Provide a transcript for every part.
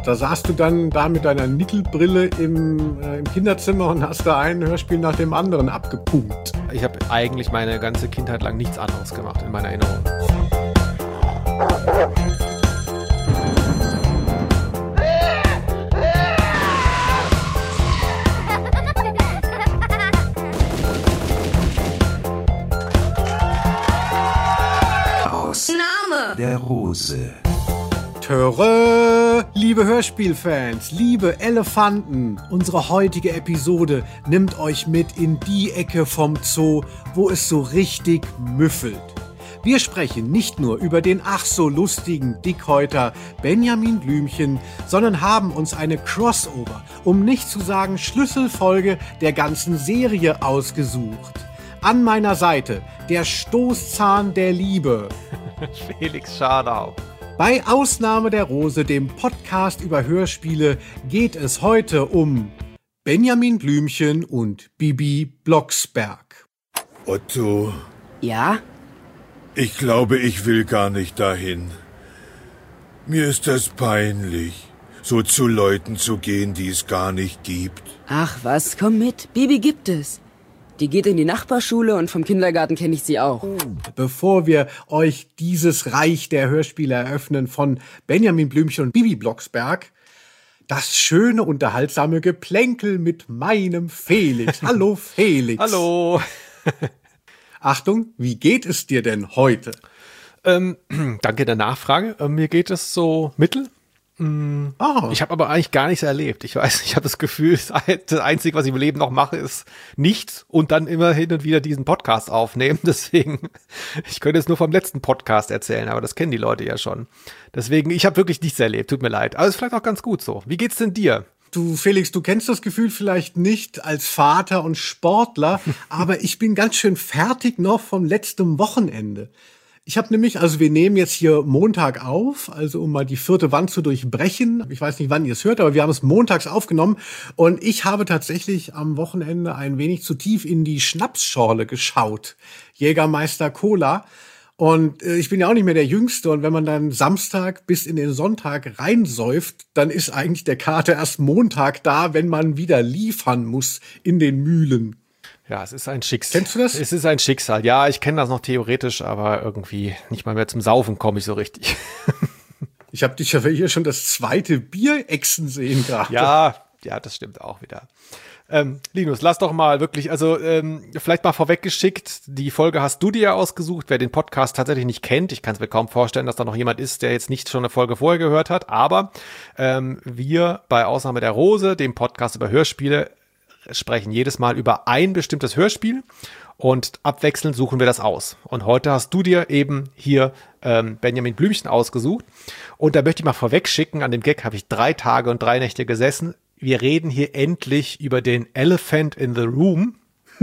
Da saßt du dann da mit deiner Nickelbrille im Kinderzimmer und hast da ein Hörspiel nach dem anderen abgepumpt. Ich habe eigentlich meine ganze Kindheit lang nichts anderes gemacht in meiner Erinnerung. Name der Rose. Töre, liebe Hörspielfans, liebe Elefanten, unsere heutige Episode nimmt euch mit in die Ecke vom Zoo, wo es so richtig müffelt. Wir sprechen nicht nur über den ach so lustigen Dickhäuter Benjamin Blümchen, sondern haben uns eine Crossover, um nicht zu sagen Schlüsselfolge der ganzen Serie ausgesucht. An meiner Seite der Stoßzahn der Liebe. Felix Scharlau. Bei Ausnahme der Rose, dem Podcast über Hörspiele, geht es heute um Benjamin Blümchen und Bibi Blocksberg. Otto, Ja? ich glaube, ich will gar nicht dahin. Mir ist das peinlich, so zu Leuten zu gehen, die es gar nicht gibt. Ach was, komm mit. Bibi gibt es. Die geht in die Nachbarschule und vom Kindergarten kenne ich sie auch. Bevor wir euch dieses Reich der Hörspiele eröffnen von Benjamin Blümchen und Bibi Blocksberg, das schöne, unterhaltsame Geplänkel mit meinem Felix. Hallo Felix. Hallo. Achtung, wie geht es dir denn heute? Danke der Nachfrage. Mir geht es so mittel. Ich habe aber eigentlich gar nichts erlebt. Ich weiß, ich habe das Gefühl, das Einzige, was ich im Leben noch mache, ist nichts und dann immer hin und wieder diesen Podcast aufnehmen. Deswegen, ich könnte jetzt nur vom letzten Podcast erzählen, aber das kennen die Leute ja schon. Deswegen, ich habe wirklich nichts erlebt. Tut mir leid. Aber es ist vielleicht auch ganz gut so. Wie geht's denn dir? Du, Felix, du kennst das Gefühl vielleicht nicht als Vater und Sportler, aber ich bin ganz schön fertig noch vom letzten Wochenende. Ich habe nämlich, also wir nehmen jetzt hier Montag auf, also um mal die vierte Wand zu durchbrechen. Ich weiß nicht, wann ihr es hört, aber wir haben es montags aufgenommen. Und ich habe tatsächlich am Wochenende ein wenig zu tief in die Schnapsschorle geschaut. Jägermeister Cola. Und ich bin ja auch nicht mehr der Jüngste. Und wenn man dann Samstag bis in den Sonntag reinsäuft, dann ist eigentlich der Kater erst Montag da, wenn man wieder liefern muss in den Mühlen. Ja, es ist ein Schicksal. Kennst du das? Es ist ein Schicksal. Ja, ich kenne das noch theoretisch, aber irgendwie nicht mal mehr zum Saufen komme ich so richtig. Ich habe dich ja hier schon das zweite Bier-Exen sehen gerade. Ja, das stimmt auch wieder. Linus, lass doch mal wirklich, also vielleicht mal vorweggeschickt, die Folge hast du dir ja ausgesucht, wer den Podcast tatsächlich nicht kennt. Ich kann es mir kaum vorstellen, dass da noch jemand ist, der jetzt nicht schon eine Folge vorher gehört hat, aber wir bei Ausnahme der Rose, dem Podcast über Hörspiele, sprechen jedes Mal über ein bestimmtes Hörspiel und abwechselnd suchen wir das aus. Und heute hast du dir eben hier Benjamin Blümchen ausgesucht. Und da möchte ich mal vorweg schicken, an dem Gag habe ich 3 Tage und 3 Nächte gesessen. Wir reden hier endlich über den Elephant in the Room.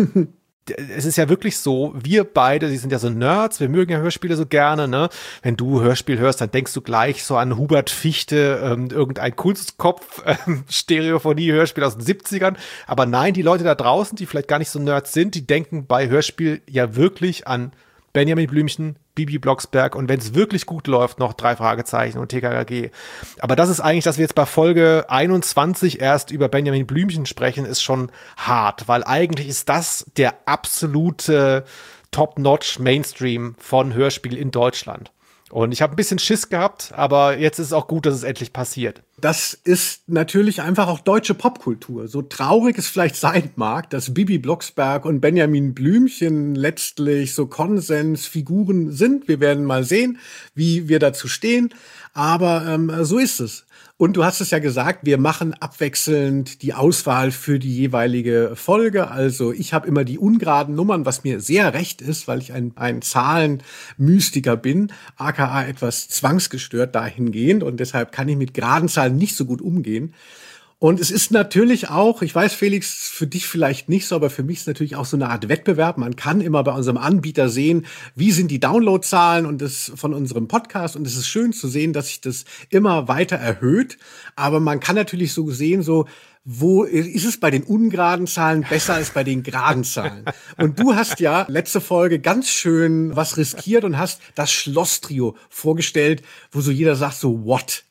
Es ist ja wirklich so, wir beide, die sind ja so Nerds, wir mögen ja Hörspiele so gerne, ne? Wenn du Hörspiel hörst, dann denkst du gleich so an Hubert Fichte, irgendein Kunstkopf, Stereophonie-Hörspiel aus den 70ern. Aber nein, die Leute da draußen, die vielleicht gar nicht so Nerds sind, die denken bei Hörspiel ja wirklich an Benjamin Blümchen, Bibi Blocksberg und wenn es wirklich gut läuft, noch 3 Fragezeichen und TKKG. Aber das ist eigentlich, dass wir jetzt bei Folge 21 erst über Benjamin Blümchen sprechen, ist schon hart, weil eigentlich ist das der absolute Top-Notch Mainstream von Hörspiel in Deutschland. Und ich habe ein bisschen Schiss gehabt, aber jetzt ist es auch gut, dass es endlich passiert. Das ist natürlich einfach auch deutsche Popkultur. So traurig es vielleicht sein mag, dass Bibi Blocksberg und Benjamin Blümchen letztlich so Konsensfiguren sind. Wir werden mal sehen, wie wir dazu stehen. Aber so ist es. Und du hast es ja gesagt, wir machen abwechselnd die Auswahl für die jeweilige Folge. Also ich habe immer die ungeraden Nummern, was mir sehr recht ist, weil ich ein Zahlenmystiker bin, aka etwas zwangsgestört dahingehend. Und deshalb kann ich mit geraden Zahlen nicht so gut umgehen. Und es ist natürlich auch, ich weiß, Felix, für dich vielleicht nicht so, aber für mich ist es natürlich auch so eine Art Wettbewerb. Man kann immer bei unserem Anbieter sehen, wie sind die Downloadzahlen und das von unserem Podcast. Und es ist schön zu sehen, dass sich das immer weiter erhöht. Aber man kann natürlich so sehen, so, wo ist es bei den ungeraden Zahlen besser als bei den geraden Zahlen? Und du hast ja letzte Folge ganz schön was riskiert und hast das Schlosstrio vorgestellt, wo so jeder sagt so, what?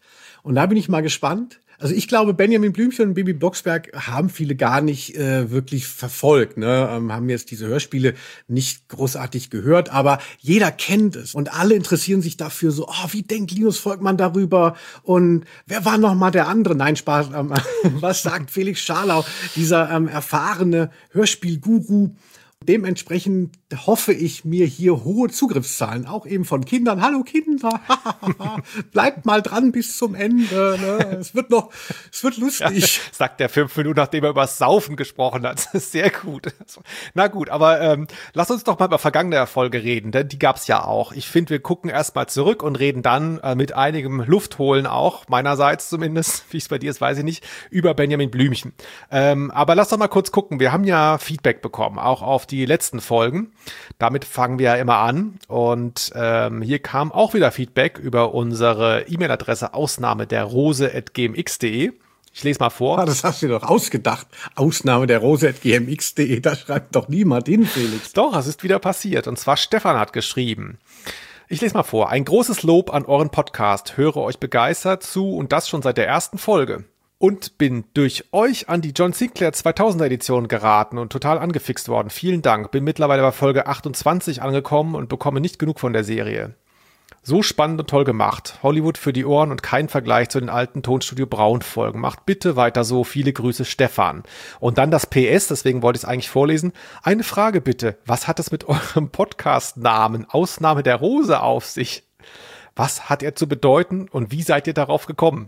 Und da bin ich mal gespannt. Also ich glaube, Benjamin Blümchen und Bibi Blocksberg haben viele gar nicht wirklich verfolgt, ne? Haben jetzt diese Hörspiele nicht großartig gehört, aber jeder kennt es und alle interessieren sich dafür so, wie denkt Linus Volkmann darüber und wer war noch mal der andere? Nein, Spaß, was sagt Felix Scharlau, dieser erfahrene Hörspielguru? Dementsprechend hoffe ich mir hier hohe Zugriffszahlen, auch eben von Kindern. Hallo Kinder, bleibt mal dran bis zum Ende. Ne? Es wird lustig. Ja, sagt der 5 Minuten, nachdem er über das Saufen gesprochen hat. Das ist sehr gut. Na gut, aber lass uns doch mal über vergangene Erfolge reden, denn die gab's ja auch. Ich finde, wir gucken erst mal zurück und reden dann mit einigem Luftholen auch, meinerseits zumindest, wie es bei dir ist, weiß ich nicht, über Benjamin Blümchen. Aber lass doch mal kurz gucken. Wir haben ja Feedback bekommen, auch auf die letzten Folgen. Damit fangen wir ja immer an. Und hier kam auch wieder Feedback über unsere E-Mail-Adresse ausnahmederrose@gmx.de. Ich lese mal vor. Das hast du dir doch ausgedacht. Ausnahmederrose@gmx.de. Da schreibt doch niemand hin, Felix. Doch, es ist wieder passiert. Und zwar Stefan hat geschrieben. Ich lese mal vor. Ein großes Lob an euren Podcast. Höre euch begeistert zu und das schon seit der ersten Folge. Und bin durch euch an die John Sinclair 2000er Edition geraten und total angefixt worden. Vielen Dank. Bin mittlerweile bei Folge 28 angekommen und bekomme nicht genug von der Serie. So spannend und toll gemacht. Hollywood für die Ohren und kein Vergleich zu den alten Tonstudio Braun Folgen. Macht bitte weiter so. Viele Grüße, Stefan. Und dann das PS, deswegen wollte ich es eigentlich vorlesen. Eine Frage bitte. Was hat es mit eurem Podcast-Namen Ausnahme der Rose auf sich? Was hat er zu bedeuten und wie seid ihr darauf gekommen?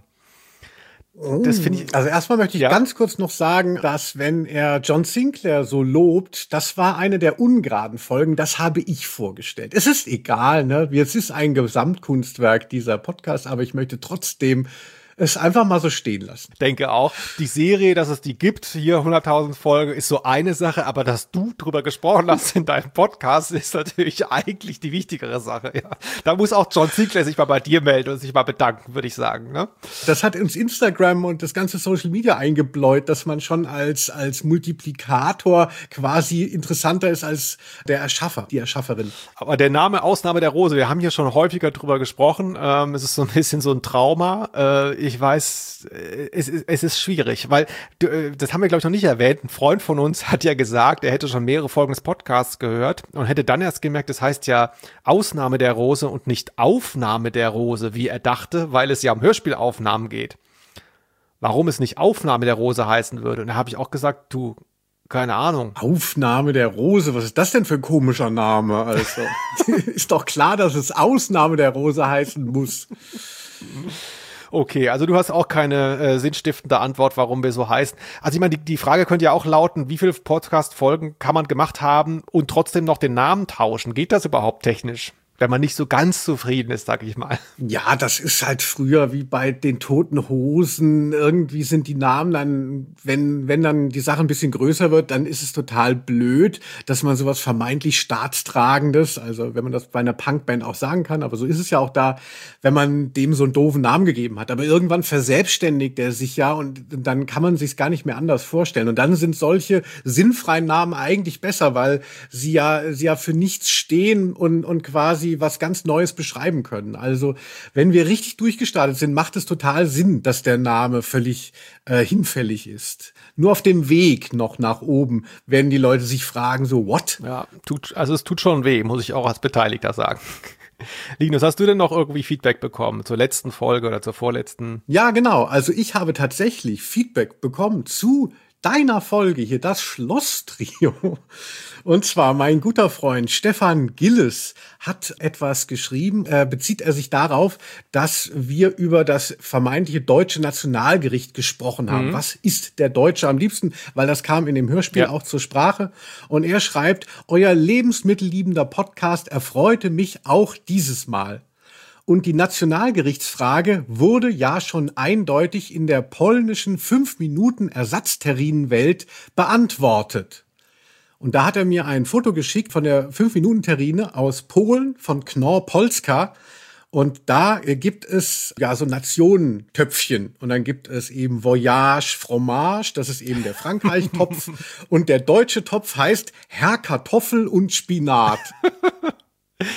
Das finde ich. Also erstmal möchte ich ganz kurz noch sagen, dass wenn er John Sinclair so lobt, das war eine der ungeraden Folgen, das habe ich vorgestellt. Es ist egal, ne? Es ist ein Gesamtkunstwerk, dieser Podcast, aber ich möchte trotzdem es einfach mal so stehen lassen. Denke auch. Die Serie, dass es die gibt, hier 100.000 Folgen, ist so eine Sache, aber dass du drüber gesprochen hast in deinem Podcast, ist natürlich eigentlich die wichtigere Sache. Ja. Da muss auch John Sinclair sich mal bei dir melden und sich mal bedanken, würde ich sagen. Ne? Das hat uns Instagram und das ganze Social Media eingebläut, dass man schon als Multiplikator quasi interessanter ist als der Erschaffer, die Erschafferin. Aber der Name Ausnahme der Rose, wir haben hier schon häufiger drüber gesprochen. Es ist so ein bisschen so ein Trauma. Ich weiß, es ist schwierig, weil, das haben wir, glaube ich, noch nicht erwähnt, ein Freund von uns hat ja gesagt, er hätte schon mehrere Folgen des Podcasts gehört und hätte dann erst gemerkt, das heißt ja Ausnahme der Rose und nicht Aufnahme der Rose, wie er dachte, weil es ja um Hörspielaufnahmen geht. Warum es nicht Aufnahme der Rose heißen würde. Und da habe ich auch gesagt, du, keine Ahnung. Aufnahme der Rose, was ist das denn für ein komischer Name? Also, ist doch klar, dass es Ausnahme der Rose heißen muss. Okay, also du hast auch keine sinnstiftende Antwort, warum wir so heißen. Also ich meine, die Frage könnte ja auch lauten, wie viele Podcast-Folgen kann man gemacht haben und trotzdem noch den Namen tauschen? Geht das überhaupt technisch? Wenn man nicht so ganz zufrieden ist, sag ich mal. Ja, das ist halt früher wie bei den Toten Hosen. Irgendwie sind die Namen dann, wenn dann die Sache ein bisschen größer wird, dann ist es total blöd, dass man sowas vermeintlich Staatstragendes, also wenn man das bei einer Punkband auch sagen kann, aber so ist es ja auch da, wenn man dem so einen doofen Namen gegeben hat. Aber irgendwann verselbstständigt er sich ja und dann kann man sich's gar nicht mehr anders vorstellen. Und dann sind solche sinnfreien Namen eigentlich besser, weil sie ja für nichts stehen und quasi was ganz Neues beschreiben können. Also, wenn wir richtig durchgestartet sind, macht es total Sinn, dass der Name völlig hinfällig ist. Nur auf dem Weg noch nach oben werden die Leute sich fragen, so, what? Ja, es tut schon weh, muss ich auch als Beteiligter sagen. Linus, hast du denn noch irgendwie Feedback bekommen zur letzten Folge oder zur vorletzten? Ja, genau. Also ich habe tatsächlich Feedback bekommen zu deiner Folge hier, das Schloss-Trio. Und zwar mein guter Freund Stefan Gilles hat etwas geschrieben, bezieht er sich darauf, dass wir über das vermeintliche deutsche Nationalgericht gesprochen haben. Was ist der Deutsche am liebsten? Weil das kam in dem Hörspiel auch zur Sprache. Und er schreibt, euer lebensmittelliebender Podcast erfreute mich auch dieses Mal. Und die Nationalgerichtsfrage wurde ja schon eindeutig in der polnischen 5-Minuten-Ersatzterrinenwelt beantwortet. Und da hat er mir ein Foto geschickt von der 5-Minuten-Terrine aus Polen, von Knorr Polska. Und da gibt es ja so Nationentöpfchen. Und dann gibt es eben Voyage Fromage, das ist eben der Frankreich-Topf. Und der deutsche Topf heißt Herr Kartoffel und Spinat.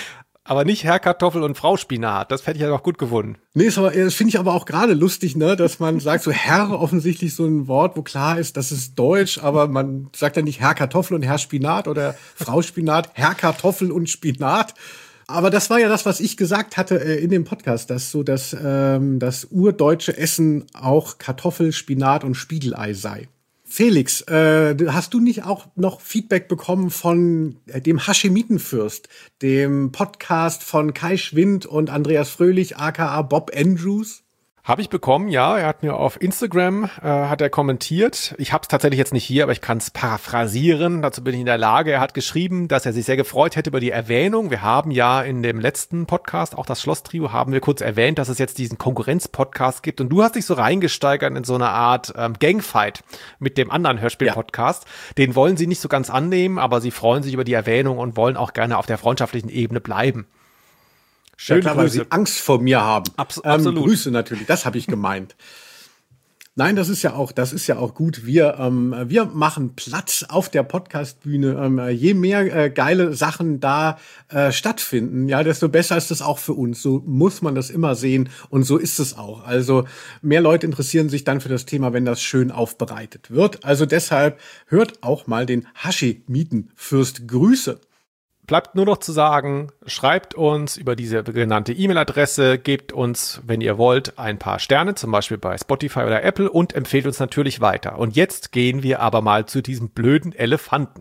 Aber nicht Herr Kartoffel und Frau Spinat. Das hätte ich ja noch gut gefunden. Nee, das finde ich aber auch gerade lustig, ne, dass man sagt, so Herr offensichtlich so ein Wort, wo klar ist, das ist Deutsch, aber man sagt ja nicht Herr Kartoffel und Herr Spinat oder Frau Spinat, Herr Kartoffel und Spinat. Aber das war ja das, was ich gesagt hatte in dem Podcast, dass so das urdeutsche Essen auch Kartoffel, Spinat und Spiegelei sei. Felix, hast du nicht auch noch Feedback bekommen von dem Haschemitenfürst, dem Podcast von Kai Schwind und Andreas Fröhlich, aka Bob Andrews? Habe ich bekommen, ja. Er hat mir auf Instagram hat er kommentiert. Ich habe es tatsächlich jetzt nicht hier, aber ich kann es paraphrasieren. Dazu bin ich in der Lage. Er hat geschrieben, dass er sich sehr gefreut hätte über die Erwähnung. Wir haben ja in dem letzten Podcast, auch das Schloss-Trio, haben wir kurz erwähnt, dass es jetzt diesen Konkurrenz-Podcast gibt. Und du hast dich so reingesteigert in so eine Art Gangfight mit dem anderen Hörspiel-Podcast. Ja. Den wollen sie nicht so ganz annehmen, aber sie freuen sich über die Erwähnung und wollen auch gerne auf der freundschaftlichen Ebene bleiben. Schön, ja, klar, weil sie Angst vor mir haben. Absolut. Grüße natürlich, das habe ich gemeint. Nein, das ist ja auch gut. Wir machen Platz auf der Podcastbühne. Je mehr geile Sachen da stattfinden, ja, desto besser ist es auch für uns. So muss man das immer sehen und so ist es auch. Also mehr Leute interessieren sich dann für das Thema, wenn das schön aufbereitet wird. Also deshalb hört auch mal den Haschemitenfürst Grüße. Bleibt nur noch zu sagen, schreibt uns über diese genannte E-Mail-Adresse, gebt uns, wenn ihr wollt, ein paar Sterne, zum Beispiel bei Spotify oder Apple und empfehlt uns natürlich weiter. Und jetzt gehen wir aber mal zu diesem blöden Elefanten.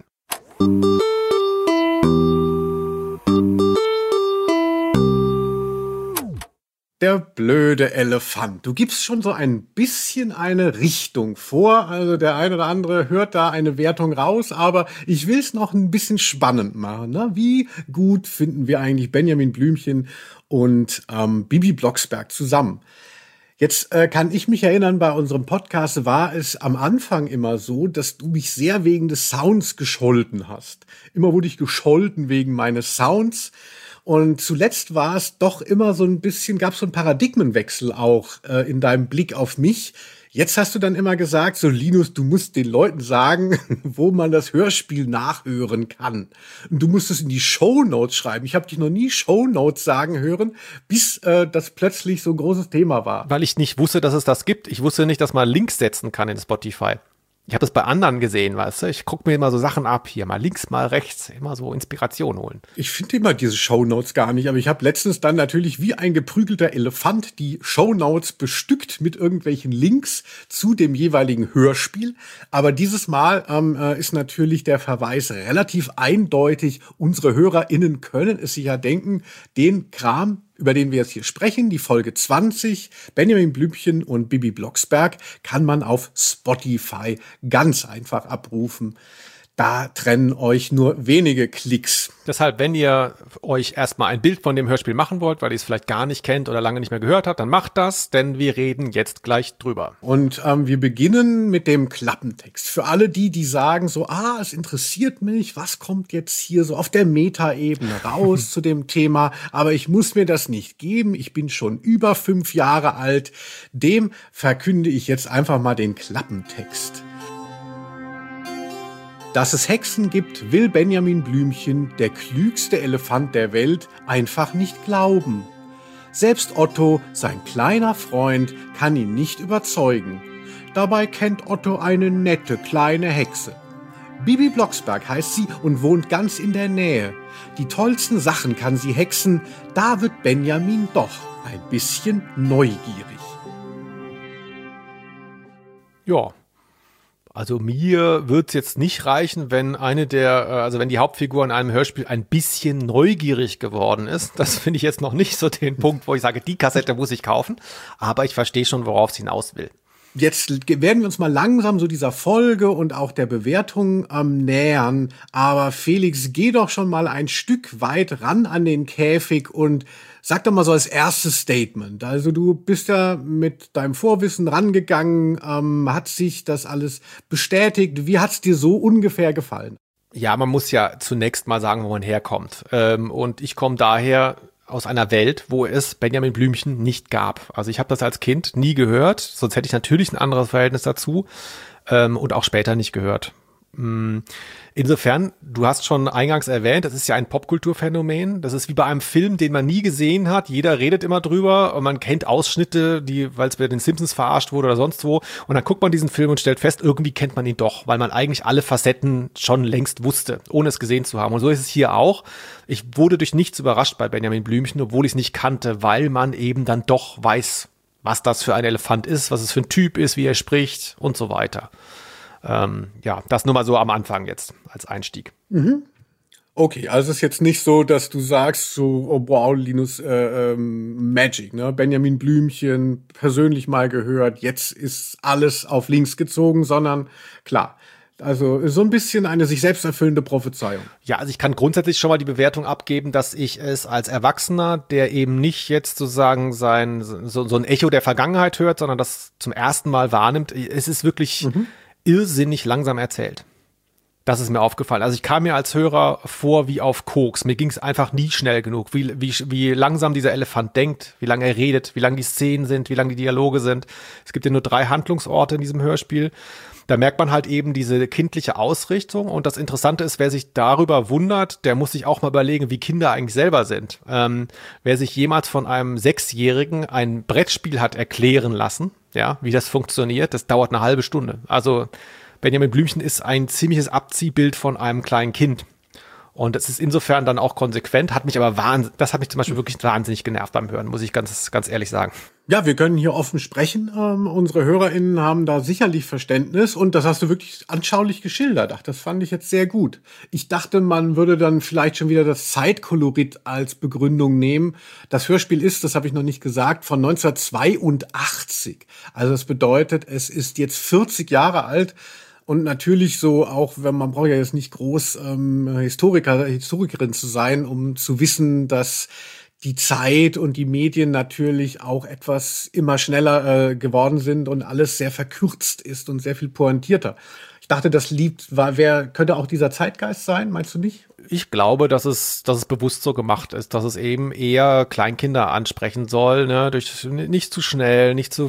Der blöde Elefant. Du gibst schon so ein bisschen eine Richtung vor. Also der eine oder andere hört da eine Wertung raus, aber ich will es noch ein bisschen spannend machen. Ne? Wie gut finden wir eigentlich Benjamin Blümchen und Bibi Blocksberg zusammen? Jetzt kann ich mich erinnern, bei unserem Podcast war es am Anfang immer so, dass du mich sehr wegen des Sounds gescholten hast. Immer wurde ich gescholten wegen meines Sounds. Und zuletzt war es doch immer so ein bisschen, gab es so einen Paradigmenwechsel auch in deinem Blick auf mich. Jetzt hast du dann immer gesagt, so Linus, du musst den Leuten sagen, wo man das Hörspiel nachhören kann. Und du musst es in die Shownotes schreiben. Ich habe dich noch nie Shownotes sagen hören, bis das plötzlich so ein großes Thema war. Weil ich nicht wusste, dass es das gibt. Ich wusste nicht, dass man Links setzen kann in Spotify. Ich habe das bei anderen gesehen, weißt du? Ich gucke mir immer so Sachen ab hier, mal links, mal rechts, immer so Inspiration holen. Ich finde immer diese Shownotes gar nicht, aber ich habe letztens dann natürlich wie ein geprügelter Elefant die Shownotes bestückt mit irgendwelchen Links zu dem jeweiligen Hörspiel. Aber dieses Mal ist natürlich der Verweis relativ eindeutig. Unsere HörerInnen können es sich ja denken, den Kram, über den wir jetzt hier sprechen, die Folge 20, Benjamin Blümchen und Bibi Blocksberg, kann man auf Spotify ganz einfach abrufen. Da trennen euch nur wenige Klicks. Deshalb, wenn ihr euch erstmal ein Bild von dem Hörspiel machen wollt, weil ihr es vielleicht gar nicht kennt oder lange nicht mehr gehört habt, dann macht das, denn wir reden jetzt gleich drüber. Und wir beginnen mit dem Klappentext. Für alle die sagen so, es interessiert mich, was kommt jetzt hier so auf der Metaebene raus zu dem Thema, aber ich muss mir das nicht geben, ich bin schon über 5 Jahre alt, dem verkünde ich jetzt einfach mal den Klappentext. Dass es Hexen gibt, will Benjamin Blümchen, der klügste Elefant der Welt, einfach nicht glauben. Selbst Otto, sein kleiner Freund, kann ihn nicht überzeugen. Dabei kennt Otto eine nette kleine Hexe. Bibi Blocksberg heißt sie und wohnt ganz in der Nähe. Die tollsten Sachen kann sie hexen, da wird Benjamin doch ein bisschen neugierig. Ja. Also mir wird's jetzt nicht reichen, wenn wenn die Hauptfigur in einem Hörspiel ein bisschen neugierig geworden ist. Das finde ich jetzt noch nicht so den Punkt, wo ich sage, die Kassette muss ich kaufen. Aber ich verstehe schon, worauf es hinaus will. Jetzt werden wir uns mal langsam so dieser Folge und auch der Bewertung nähern. Aber Felix, geh doch schon mal ein Stück weit ran an den Käfig und sag doch mal so als erstes Statement. Also du bist ja mit deinem Vorwissen rangegangen, hat sich das alles bestätigt? Wie hat's dir so ungefähr gefallen? Ja, man muss ja zunächst mal sagen, wo man herkommt. Und ich komme daher aus einer Welt, wo es Benjamin Blümchen nicht gab. Also ich habe das als Kind nie gehört, sonst hätte ich natürlich ein anderes Verhältnis dazu und auch später nicht gehört. Insofern, du hast schon eingangs erwähnt, das ist ja ein Popkulturphänomen. Das ist wie bei einem Film, den man nie gesehen hat. Jeder redet immer drüber und man kennt Ausschnitte, weil es bei den Simpsons verarscht wurde oder sonst wo. Und dann guckt man diesen Film und stellt fest, irgendwie kennt man ihn doch, weil man eigentlich alle Facetten schon längst wusste, ohne es gesehen zu haben. Und so ist es hier auch. Ich wurde durch nichts überrascht bei Benjamin Blümchen, obwohl ich es nicht kannte, weil man eben dann doch weiß, was das für ein Elefant ist, was es für ein Typ ist, wie er spricht und so weiter. Das nur mal so am Anfang jetzt als Einstieg. Okay, also es ist jetzt nicht so, dass du sagst, so, oh wow, Linus, Magic, ne? Benjamin Blümchen, persönlich mal gehört, jetzt ist alles auf links gezogen, sondern klar, also so ein bisschen eine sich selbst erfüllende Prophezeiung. Ja, also ich kann grundsätzlich schon mal die Bewertung abgeben, dass ich es als Erwachsener, der eben nicht jetzt sozusagen so ein Echo der Vergangenheit hört, sondern das zum ersten Mal wahrnimmt, es ist wirklich irrsinnig langsam erzählt. Das ist mir aufgefallen. Also ich kam mir als Hörer vor wie auf Koks. Mir ging es einfach nie schnell genug, wie langsam dieser Elefant denkt, wie lange er redet, wie lang die Szenen sind, wie lang die Dialoge sind. Es gibt ja nur 3 Handlungsorte in diesem Hörspiel. Da merkt man halt eben diese kindliche Ausrichtung. Und das Interessante ist, wer sich darüber wundert, der muss sich auch mal überlegen, wie Kinder eigentlich selber sind. Wer sich jemals von einem 6-Jährigen ein Brettspiel hat erklären lassen, ja, wie das funktioniert, das dauert eine halbe Stunde. Also Benjamin Blümchen ist ein ziemliches Abziehbild von einem kleinen Kind. Und das ist insofern dann auch konsequent, das hat mich zum Beispiel wirklich wahnsinnig genervt beim Hören, muss ich ganz, ganz ehrlich sagen. Ja, wir können hier offen sprechen. Unsere HörerInnen haben da sicherlich Verständnis und das hast du wirklich anschaulich geschildert. Ach, das fand ich jetzt sehr gut. Ich dachte, man würde dann vielleicht schon wieder das Zeitkolorit als Begründung nehmen. Das Hörspiel ist, das habe ich noch nicht gesagt, von 1982. Also das bedeutet, es ist jetzt 40 Jahre alt. Und natürlich so auch, wenn man braucht ja jetzt nicht groß Historikerin zu sein, um zu wissen, dass die Zeit und die Medien natürlich auch etwas immer schneller geworden sind und alles sehr verkürzt ist und sehr viel pointierter. Ich dachte, das könnte auch dieser Zeitgeist sein, meinst du nicht? Ich glaube, dass es bewusst so gemacht ist, dass es eben eher Kleinkinder ansprechen soll, ne, durch nicht zu schnell, nicht zu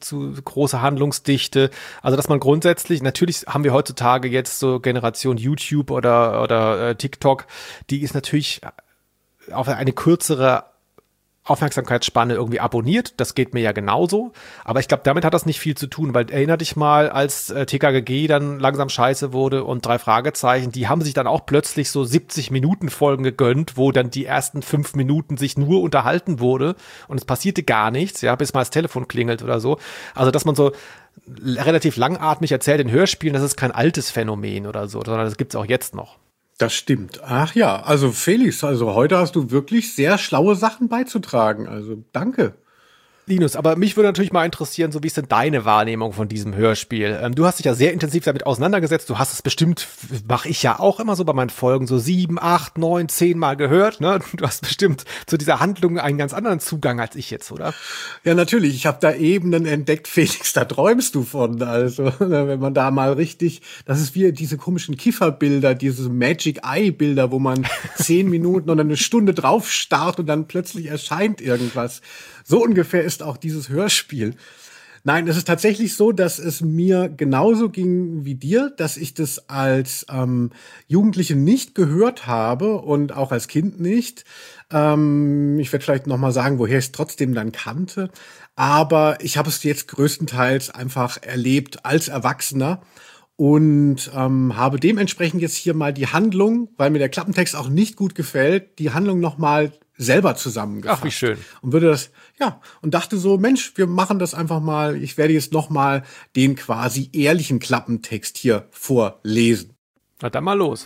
große Handlungsdichte. Also, dass man grundsätzlich, natürlich haben wir heutzutage jetzt so Generation YouTube oder TikTok, die ist natürlich auf eine kürzere Aufmerksamkeitsspanne irgendwie abonniert. Das geht mir ja genauso. Aber ich glaube, damit hat das nicht viel zu tun, weil erinner dich mal, als TKKG dann langsam scheiße wurde und 3 Fragezeichen, die haben sich dann auch plötzlich so 70-Minuten-Folgen gegönnt, wo dann die ersten 5 Minuten sich nur unterhalten wurde und es passierte gar nichts, ja, bis mal das Telefon klingelt oder so. Also, dass man so relativ langatmig erzählt in Hörspielen, das ist kein altes Phänomen oder so, sondern das gibt's auch jetzt noch. Das stimmt. Ach ja, also Felix, also heute hast du wirklich sehr schlaue Sachen beizutragen. Also danke. Linus, aber mich würde natürlich mal interessieren, so wie ist denn deine Wahrnehmung von diesem Hörspiel? Du hast dich ja sehr intensiv damit auseinandergesetzt. Du hast es bestimmt, mache ich ja auch immer so bei meinen Folgen, so 7, 8, 9, 10 Mal gehört. Ne? Du hast bestimmt zu dieser Handlung einen ganz anderen Zugang als ich jetzt, oder? Ja, natürlich. Ich habe da Ebenen entdeckt, Felix, da träumst du von. Also wenn man da mal richtig, das ist wie diese komischen Kifferbilder, diese Magic-Eye-Bilder, wo man 10 Minuten oder eine Stunde drauf starrt und dann plötzlich erscheint irgendwas. So ungefähr ist auch dieses Hörspiel. Nein, es ist tatsächlich so, dass es mir genauso ging wie dir, dass ich das als Jugendliche nicht gehört habe und auch als Kind nicht. Ich werde vielleicht noch mal sagen, woher ich es trotzdem dann kannte. Aber ich habe es jetzt größtenteils einfach erlebt als Erwachsener und habe dementsprechend jetzt hier mal die Handlung, weil mir der Klappentext auch nicht gut gefällt, die Handlung noch mal selber zusammengefasst. Ach, wie schön. Und und dachte so, Mensch, wir machen das einfach mal. Ich werde jetzt noch mal den quasi ehrlichen Klappentext hier vorlesen. Na dann mal los.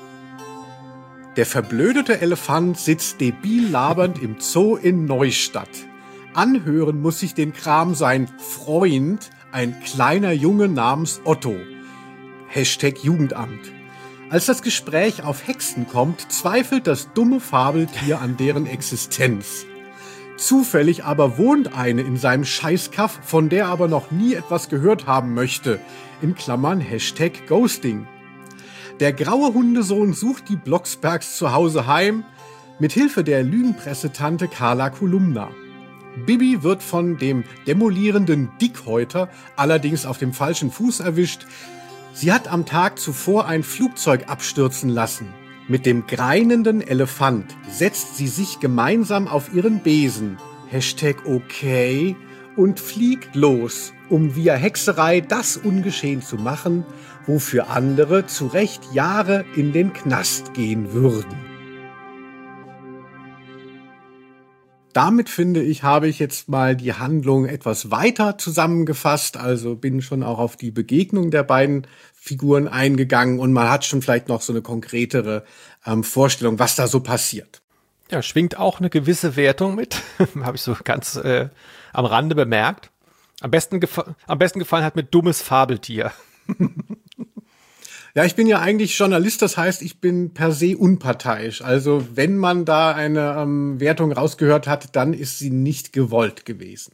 Der verblödete Elefant sitzt debil labernd im Zoo in Neustadt. Anhören muss sich den Kram sein Freund, ein kleiner Junge namens Otto. #Jugendamt. Als das Gespräch auf Hexen kommt, zweifelt das dumme Fabeltier an deren Existenz. Zufällig aber wohnt eine in seinem Scheißkaff, von der aber noch nie etwas gehört haben möchte. In Klammern #Ghosting. Der graue Hundesohn sucht die Blocksbergs zu Hause heim, mit Hilfe der Lügenpressetante Carla Kolumna. Bibi wird von dem demolierenden Dickhäuter allerdings auf dem falschen Fuß erwischt. Sie hat am Tag zuvor ein Flugzeug abstürzen lassen. Mit dem greinenden Elefant setzt sie sich gemeinsam auf ihren Besen, #okay, und fliegt los, um via Hexerei das ungeschehen zu machen, wofür andere zu Recht Jahre in den Knast gehen würden. Damit, finde ich, habe ich jetzt mal die Handlung etwas weiter zusammengefasst, also bin schon auch auf die Begegnung der beiden Figuren eingegangen und man hat schon vielleicht noch so eine konkretere Vorstellung, was da so passiert. Ja, schwingt auch eine gewisse Wertung mit, habe ich so ganz am Rande bemerkt. Am besten gefallen hat mir dummes Fabeltier. Ja, ich bin ja eigentlich Journalist, das heißt, ich bin per se unparteiisch. Also wenn man da eine Wertung rausgehört hat, dann ist sie nicht gewollt gewesen.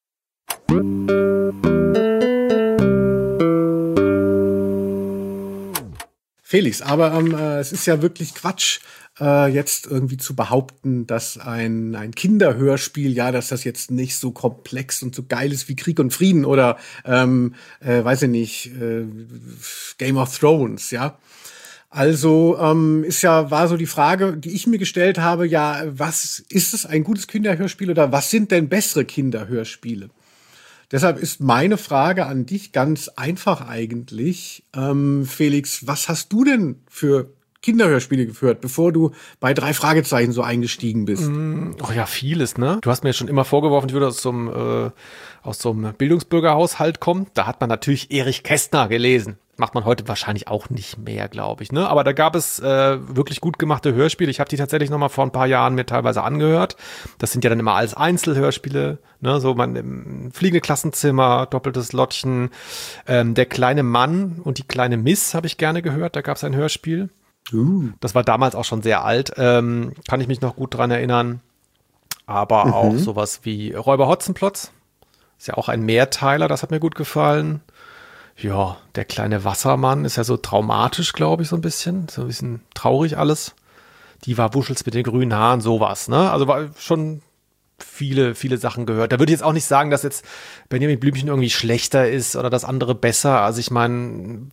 Felix, aber es ist ja wirklich Quatsch, jetzt irgendwie zu behaupten, dass ein Kinderhörspiel, ja, dass das jetzt nicht so komplex und so geil ist wie Krieg und Frieden oder, weiß ich nicht, Game of Thrones, ja. Also war so die Frage, die ich mir gestellt habe, ja, was ist es ein gutes Kinderhörspiel oder was sind denn bessere Kinderhörspiele? Deshalb ist meine Frage an dich ganz einfach eigentlich. Felix, was hast du denn für Kinderhörspiele gehört, bevor du bei 3 Fragezeichen so eingestiegen bist? Oh ja, vieles, ne? Du hast mir schon immer vorgeworfen, ich würde aus so einem Bildungsbürgerhaushalt kommen. Da hat man natürlich Erich Kästner gelesen. Macht man heute wahrscheinlich auch nicht mehr, glaube ich, ne? Aber da gab es wirklich gut gemachte Hörspiele. Ich habe die tatsächlich noch mal vor ein paar Jahren mir teilweise angehört. Das sind ja dann immer alles Einzelhörspiele, ne? So man im fliegende Klassenzimmer, doppeltes Lottchen, der kleine Mann und die kleine Miss habe ich gerne gehört. Da gab es ein Hörspiel. Das war damals auch schon sehr alt. Kann ich mich noch gut dran erinnern. Aber auch sowas wie Räuber Hotzenplotz. Ist ja auch ein Mehrteiler, das hat mir gut gefallen. Ja, der kleine Wassermann ist ja so traumatisch, glaube ich, so ein bisschen traurig alles. Die war Wuschels mit den grünen Haaren, sowas, ne? Also war schon viele Sachen gehört. Da würde ich jetzt auch nicht sagen, dass jetzt Benjamin Blümchen irgendwie schlechter ist oder das andere besser. Also ich meine,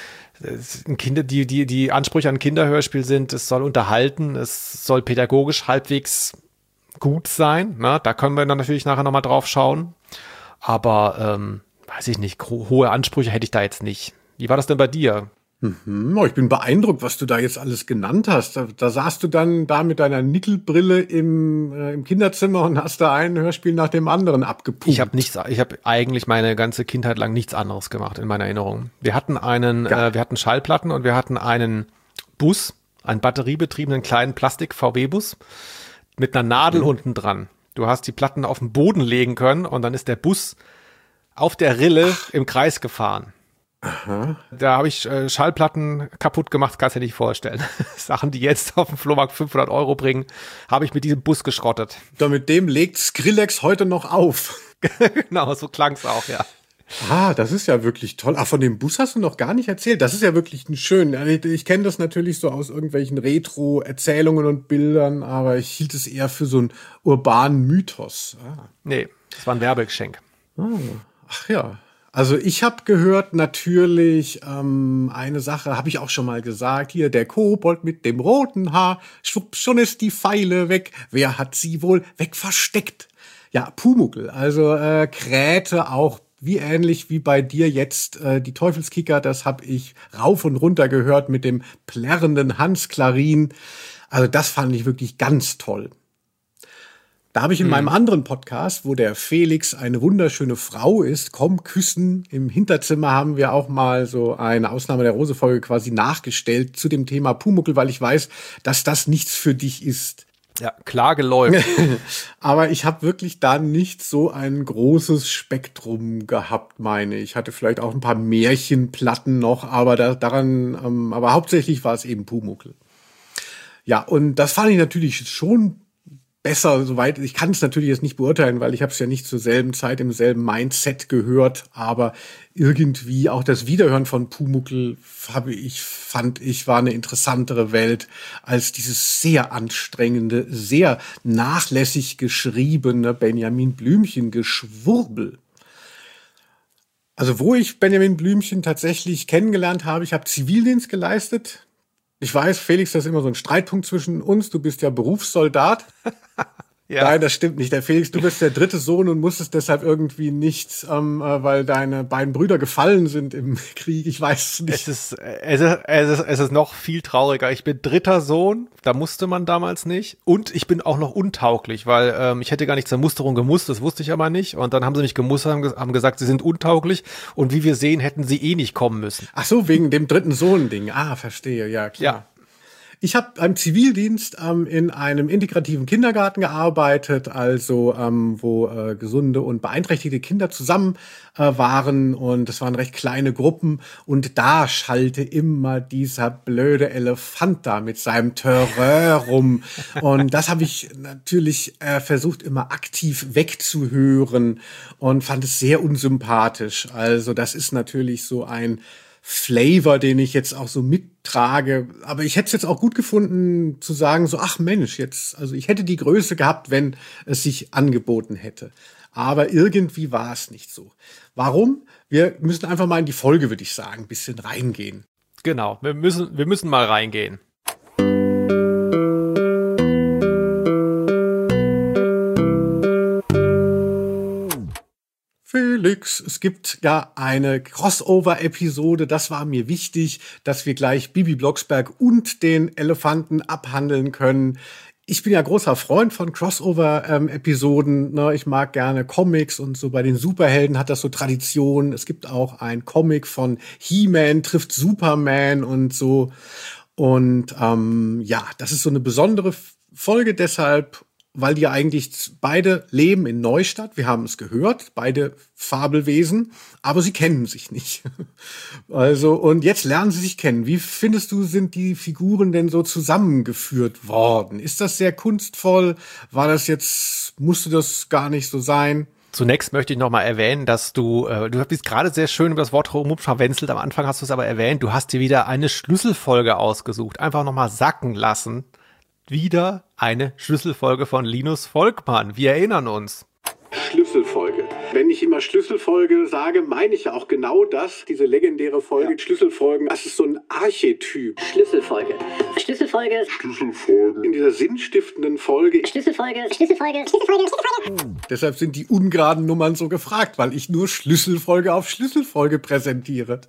die Ansprüche an ein Kinderhörspiel sind, es soll unterhalten, es soll pädagogisch halbwegs gut sein, ne? Da können wir dann natürlich nachher nochmal drauf schauen. Aber, weiß ich nicht, hohe Ansprüche hätte ich da jetzt nicht. Wie war das denn bei dir? Ich bin beeindruckt, was du da jetzt alles genannt hast. Da saßt du dann da mit deiner Nickelbrille im Kinderzimmer und hast da ein Hörspiel nach dem anderen abgepumpt. Ich habe eigentlich meine ganze Kindheit lang nichts anderes gemacht in meiner Erinnerung. Wir hatten wir hatten Schallplatten und wir hatten einen Bus, einen batteriebetriebenen kleinen Plastik-VW-Bus mit einer Nadel unten dran. Du hast die Platten auf den Boden legen können und dann ist der Bus auf der Rille im Kreis gefahren. Aha. Da habe ich Schallplatten kaputt gemacht, kannst du dir nicht vorstellen. Sachen, die jetzt auf dem Flohmarkt 500 € bringen, habe ich mit diesem Bus geschrottet. Da mit dem legt Skrillex heute noch auf. Genau, so klang's auch, ja. Das ist ja wirklich toll. Von dem Bus hast du noch gar nicht erzählt. Das ist ja wirklich schön. Ich kenne das natürlich so aus irgendwelchen Retro-Erzählungen und Bildern, aber ich hielt es eher für so einen urbanen Mythos. Nee, das war ein Werbegeschenk. Ach ja. Also ich habe gehört natürlich eine Sache, habe ich auch schon mal gesagt, hier der Kobold mit dem roten Haar, schwupp, schon ist die Feile weg, wer hat sie wohl wegversteckt? Ja, Pumuckl, also Kräte auch, wie ähnlich wie bei dir jetzt die Teufelskicker, das habe ich rauf und runter gehört mit dem plärrenden Hans Klarin, also das fand ich wirklich ganz toll. Da habe ich in meinem anderen Podcast, wo der Felix eine wunderschöne Frau ist, Komm küssen, im Hinterzimmer haben wir auch mal so eine Ausnahme der Rose-Folge quasi nachgestellt zu dem Thema Pumuckl, weil ich weiß, dass das nichts für dich ist. Ja, klar geläuft. Aber ich habe wirklich da nicht so ein großes Spektrum gehabt, meine ich. Hatte vielleicht auch ein paar Märchenplatten noch, aber aber hauptsächlich war es eben Pumuckl. Ja, und das fand ich natürlich schon besser, soweit. Ich kann es natürlich jetzt nicht beurteilen, weil ich habe es ja nicht zur selben Zeit im selben Mindset gehört, aber irgendwie auch das Wiederhören von Pumuckl fand ich, war eine interessantere Welt als dieses sehr anstrengende, sehr nachlässig geschriebene Benjamin Blümchen-Geschwurbel. Also wo ich Benjamin Blümchen tatsächlich kennengelernt habe, ich habe Zivildienst geleistet. Ich weiß, Felix, das ist immer so ein Streitpunkt zwischen uns. Du bist ja Berufssoldat. Ja. Nein, das stimmt nicht. Der Felix, du bist der dritte Sohn und musstest deshalb irgendwie nicht, weil deine beiden Brüder gefallen sind im Krieg. Ich weiß es nicht. Es ist noch viel trauriger. Ich bin dritter Sohn, da musste man damals nicht. Und ich bin auch noch untauglich, weil ich hätte gar nicht zur Musterung gemusst, das wusste ich aber nicht. Und dann haben sie mich gemustert, haben gesagt, sie sind untauglich. Und wie wir sehen, hätten sie eh nicht kommen müssen. Ach so, wegen dem dritten Sohn-Ding. Ah, verstehe, ja, klar. Ja. Ich habe im Zivildienst in einem integrativen Kindergarten gearbeitet, also wo gesunde und beeinträchtigte Kinder zusammen waren, und es waren recht kleine Gruppen, und da schallte immer dieser blöde Elefant da mit seinem Terror rum, und das habe ich natürlich versucht immer aktiv wegzuhören und fand es sehr unsympathisch. Also das ist natürlich so ein Flavor, den ich jetzt auch so mittrage. Aber ich hätte es jetzt auch gut gefunden, zu sagen so, ach Mensch, jetzt, also ich hätte die Größe gehabt, wenn es sich angeboten hätte. Aber irgendwie war es nicht so. Warum? Wir müssen einfach mal in die Folge, würde ich sagen, ein bisschen reingehen. Genau, wir müssen mal reingehen. Felix, es gibt ja eine Crossover-Episode, das war mir wichtig, dass wir gleich Bibi Blocksberg und den Elefanten abhandeln können. Ich bin ja großer Freund von Crossover-Episoden, ne? Ich mag gerne Comics und so. Bei den Superhelden hat das so Tradition. Es gibt auch ein Comic von He-Man trifft Superman und so. Und ja, das ist so eine besondere Folge deshalb, weil die ja eigentlich beide leben in Neustadt. Wir haben es gehört, beide Fabelwesen, aber sie kennen sich nicht. Also, und jetzt lernen sie sich kennen. Wie findest du, sind die Figuren denn so zusammengeführt worden? Ist das sehr kunstvoll? Musste das gar nicht so sein? Zunächst möchte ich noch mal erwähnen, dass du bist gerade sehr schön über das Wort rumscharwenzelt. Am Anfang hast du es aber erwähnt. Du hast dir wieder eine Schlüsselfolge ausgesucht. Einfach noch mal sacken lassen. Wieder eine Schlüsselfolge von Linus Volkmann. Wir erinnern uns. Schlüsselfolge. Wenn ich immer Schlüsselfolge sage, meine ich ja auch genau das, diese legendäre Folge. Ja. Schlüsselfolgen, das ist so ein Archetyp. Schlüsselfolge. Schlüsselfolge. Schlüsselfolge. In dieser sinnstiftenden Folge. Schlüsselfolge. Schlüsselfolge. Schlüsselfolge. Deshalb sind die ungeraden Nummern so gefragt, weil ich nur Schlüsselfolge auf Schlüsselfolge präsentiere.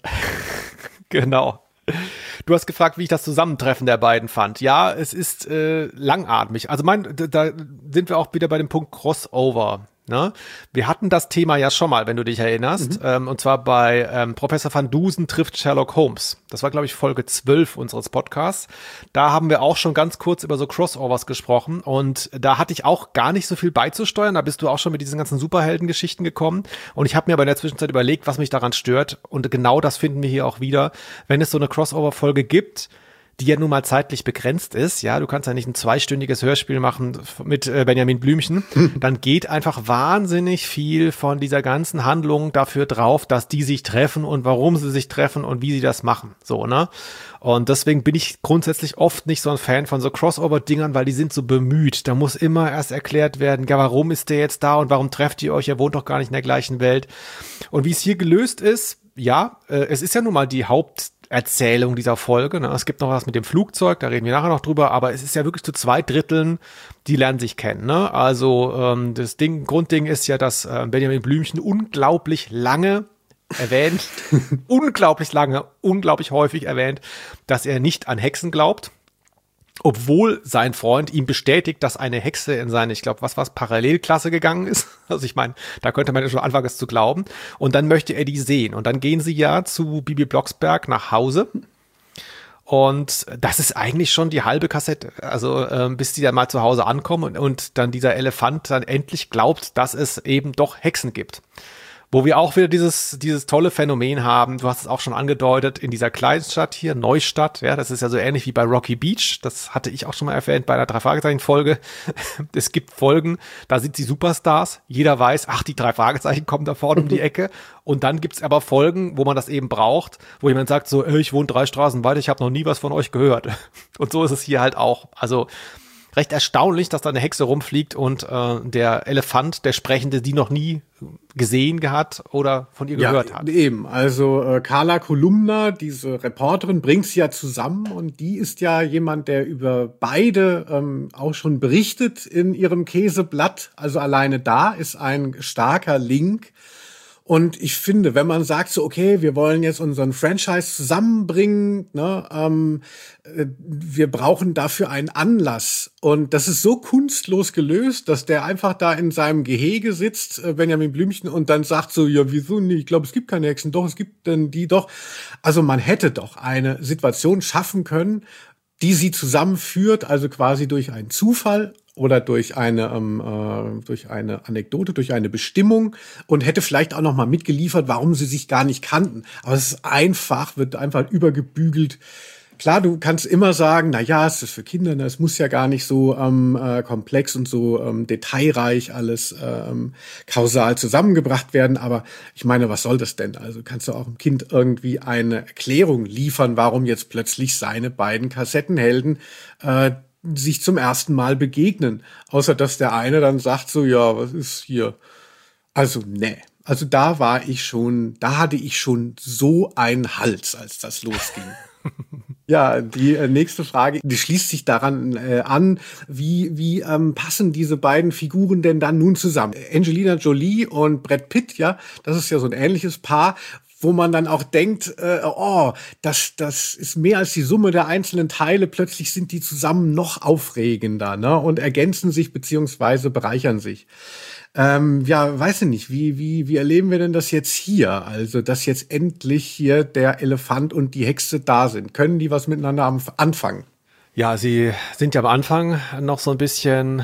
Genau. Du hast gefragt, wie ich das Zusammentreffen der beiden fand. Ja, es ist langatmig. Also da sind wir auch wieder bei dem Punkt Crossover. Ne? Wir hatten das Thema ja schon mal, wenn du dich erinnerst. Und zwar bei Professor Van Dusen trifft Sherlock Holmes. Das war, glaube ich, Folge 12 unseres Podcasts. Da haben wir auch schon ganz kurz über so Crossovers gesprochen. Und da hatte ich auch gar nicht so viel beizusteuern. Da bist du auch schon mit diesen ganzen Superheldengeschichten gekommen. Und ich habe mir aber in der Zwischenzeit überlegt, was mich daran stört. Und genau das finden wir hier auch wieder. Wenn es so eine Crossover-Folge gibt, die ja nun mal zeitlich begrenzt ist, ja, du kannst ja nicht ein 2-stündiges Hörspiel machen mit Benjamin Blümchen, dann geht einfach wahnsinnig viel von dieser ganzen Handlung dafür drauf, dass die sich treffen und warum sie sich treffen und wie sie das machen, so, ne? Und deswegen bin ich grundsätzlich oft nicht so ein Fan von so Crossover-Dingern, weil die sind so bemüht. Da muss immer erst erklärt werden, ja, warum ist der jetzt da und warum trefft ihr euch? Ihr wohnt doch gar nicht in der gleichen Welt. Und wie es hier gelöst ist, ja, es ist ja nun mal die Haupterzählung dieser Folge. Ne? Es gibt noch was mit dem Flugzeug, da reden wir nachher noch drüber, aber es ist ja wirklich zu 2/3, die lernen sich kennen. Ne? Also das Grundding ist ja, dass Benjamin Blümchen unglaublich lange erwähnt, unglaublich lange, unglaublich häufig erwähnt, dass er nicht an Hexen glaubt. Obwohl sein Freund ihm bestätigt, dass eine Hexe in seine, ich glaube, Parallelklasse gegangen ist. Also ich meine, da könnte man ja schon anfangen, es zu glauben. Und dann möchte er die sehen. Und dann gehen sie ja zu Bibi Blocksberg nach Hause. Und das ist eigentlich schon die halbe Kassette. Also bis die dann mal zu Hause ankommen und dann dieser Elefant dann endlich glaubt, dass es eben doch Hexen gibt. Wo wir auch wieder dieses tolle Phänomen haben, du hast es auch schon angedeutet, in dieser Kleinstadt hier, Neustadt, ja, das ist ja so ähnlich wie bei Rocky Beach, das hatte ich auch schon mal erwähnt bei einer 3-Fragezeichen-Folge. Es gibt Folgen, da sind sie Superstars, jeder weiß, ach, die 3 Fragezeichen kommen da vorne um die Ecke, und dann gibt's aber Folgen, wo man das eben braucht, wo jemand sagt so, ich wohne 3 Straßen weiter, ich habe noch nie was von euch gehört. Und so ist es hier halt auch. Also recht erstaunlich, dass da eine Hexe rumfliegt und der Elefant, der Sprechende, die noch nie gesehen hat oder von ihr gehört hat. Eben, also Carla Kolumna, diese Reporterin, bringt sie ja zusammen und die ist ja jemand, der über beide auch schon berichtet in ihrem Käseblatt. Also alleine da ist ein starker Link. Und ich finde, wenn man sagt so, okay, wir wollen jetzt unseren Franchise zusammenbringen, ne, wir brauchen dafür einen Anlass. Und das ist so kunstlos gelöst, dass der einfach da in seinem Gehege sitzt, Benjamin Blümchen, und dann sagt so, ja, wieso nicht? Ich glaube, es gibt keine Hexen. Doch, es gibt denn die doch. Also man hätte doch eine Situation schaffen können, die sie zusammenführt, also quasi durch einen Zufall oder durch eine Anekdote, durch eine Bestimmung, und hätte vielleicht auch noch mal mitgeliefert, warum sie sich gar nicht kannten. Aber es ist wird einfach übergebügelt. Klar, du kannst immer sagen, na ja, es ist für Kinder, ne, es muss ja gar nicht so komplex und so detailreich alles kausal zusammengebracht werden. Aber ich meine, was soll das denn? Also kannst du auch dem Kind irgendwie eine Erklärung liefern, warum jetzt plötzlich seine beiden Kassettenhelden sich zum ersten Mal begegnen. Außer dass der eine dann sagt so, ja, was ist hier? Also, nee. Also da hatte ich schon so einen Hals, als das losging. Ja, die nächste Frage, die schließt sich daran an, wie passen diese beiden Figuren denn dann nun zusammen? Angelina Jolie und Brad Pitt, ja, das ist ja so ein ähnliches Paar, wo man dann auch denkt, das ist mehr als die Summe der einzelnen Teile. Plötzlich sind die zusammen noch aufregender, ne, und ergänzen sich beziehungsweise bereichern sich. Weiß ich nicht, wie erleben wir denn das jetzt hier? Also, dass jetzt endlich hier der Elefant und die Hexe da sind. Können die was miteinander anfangen? Ja, sie sind ja am Anfang noch so ein bisschen,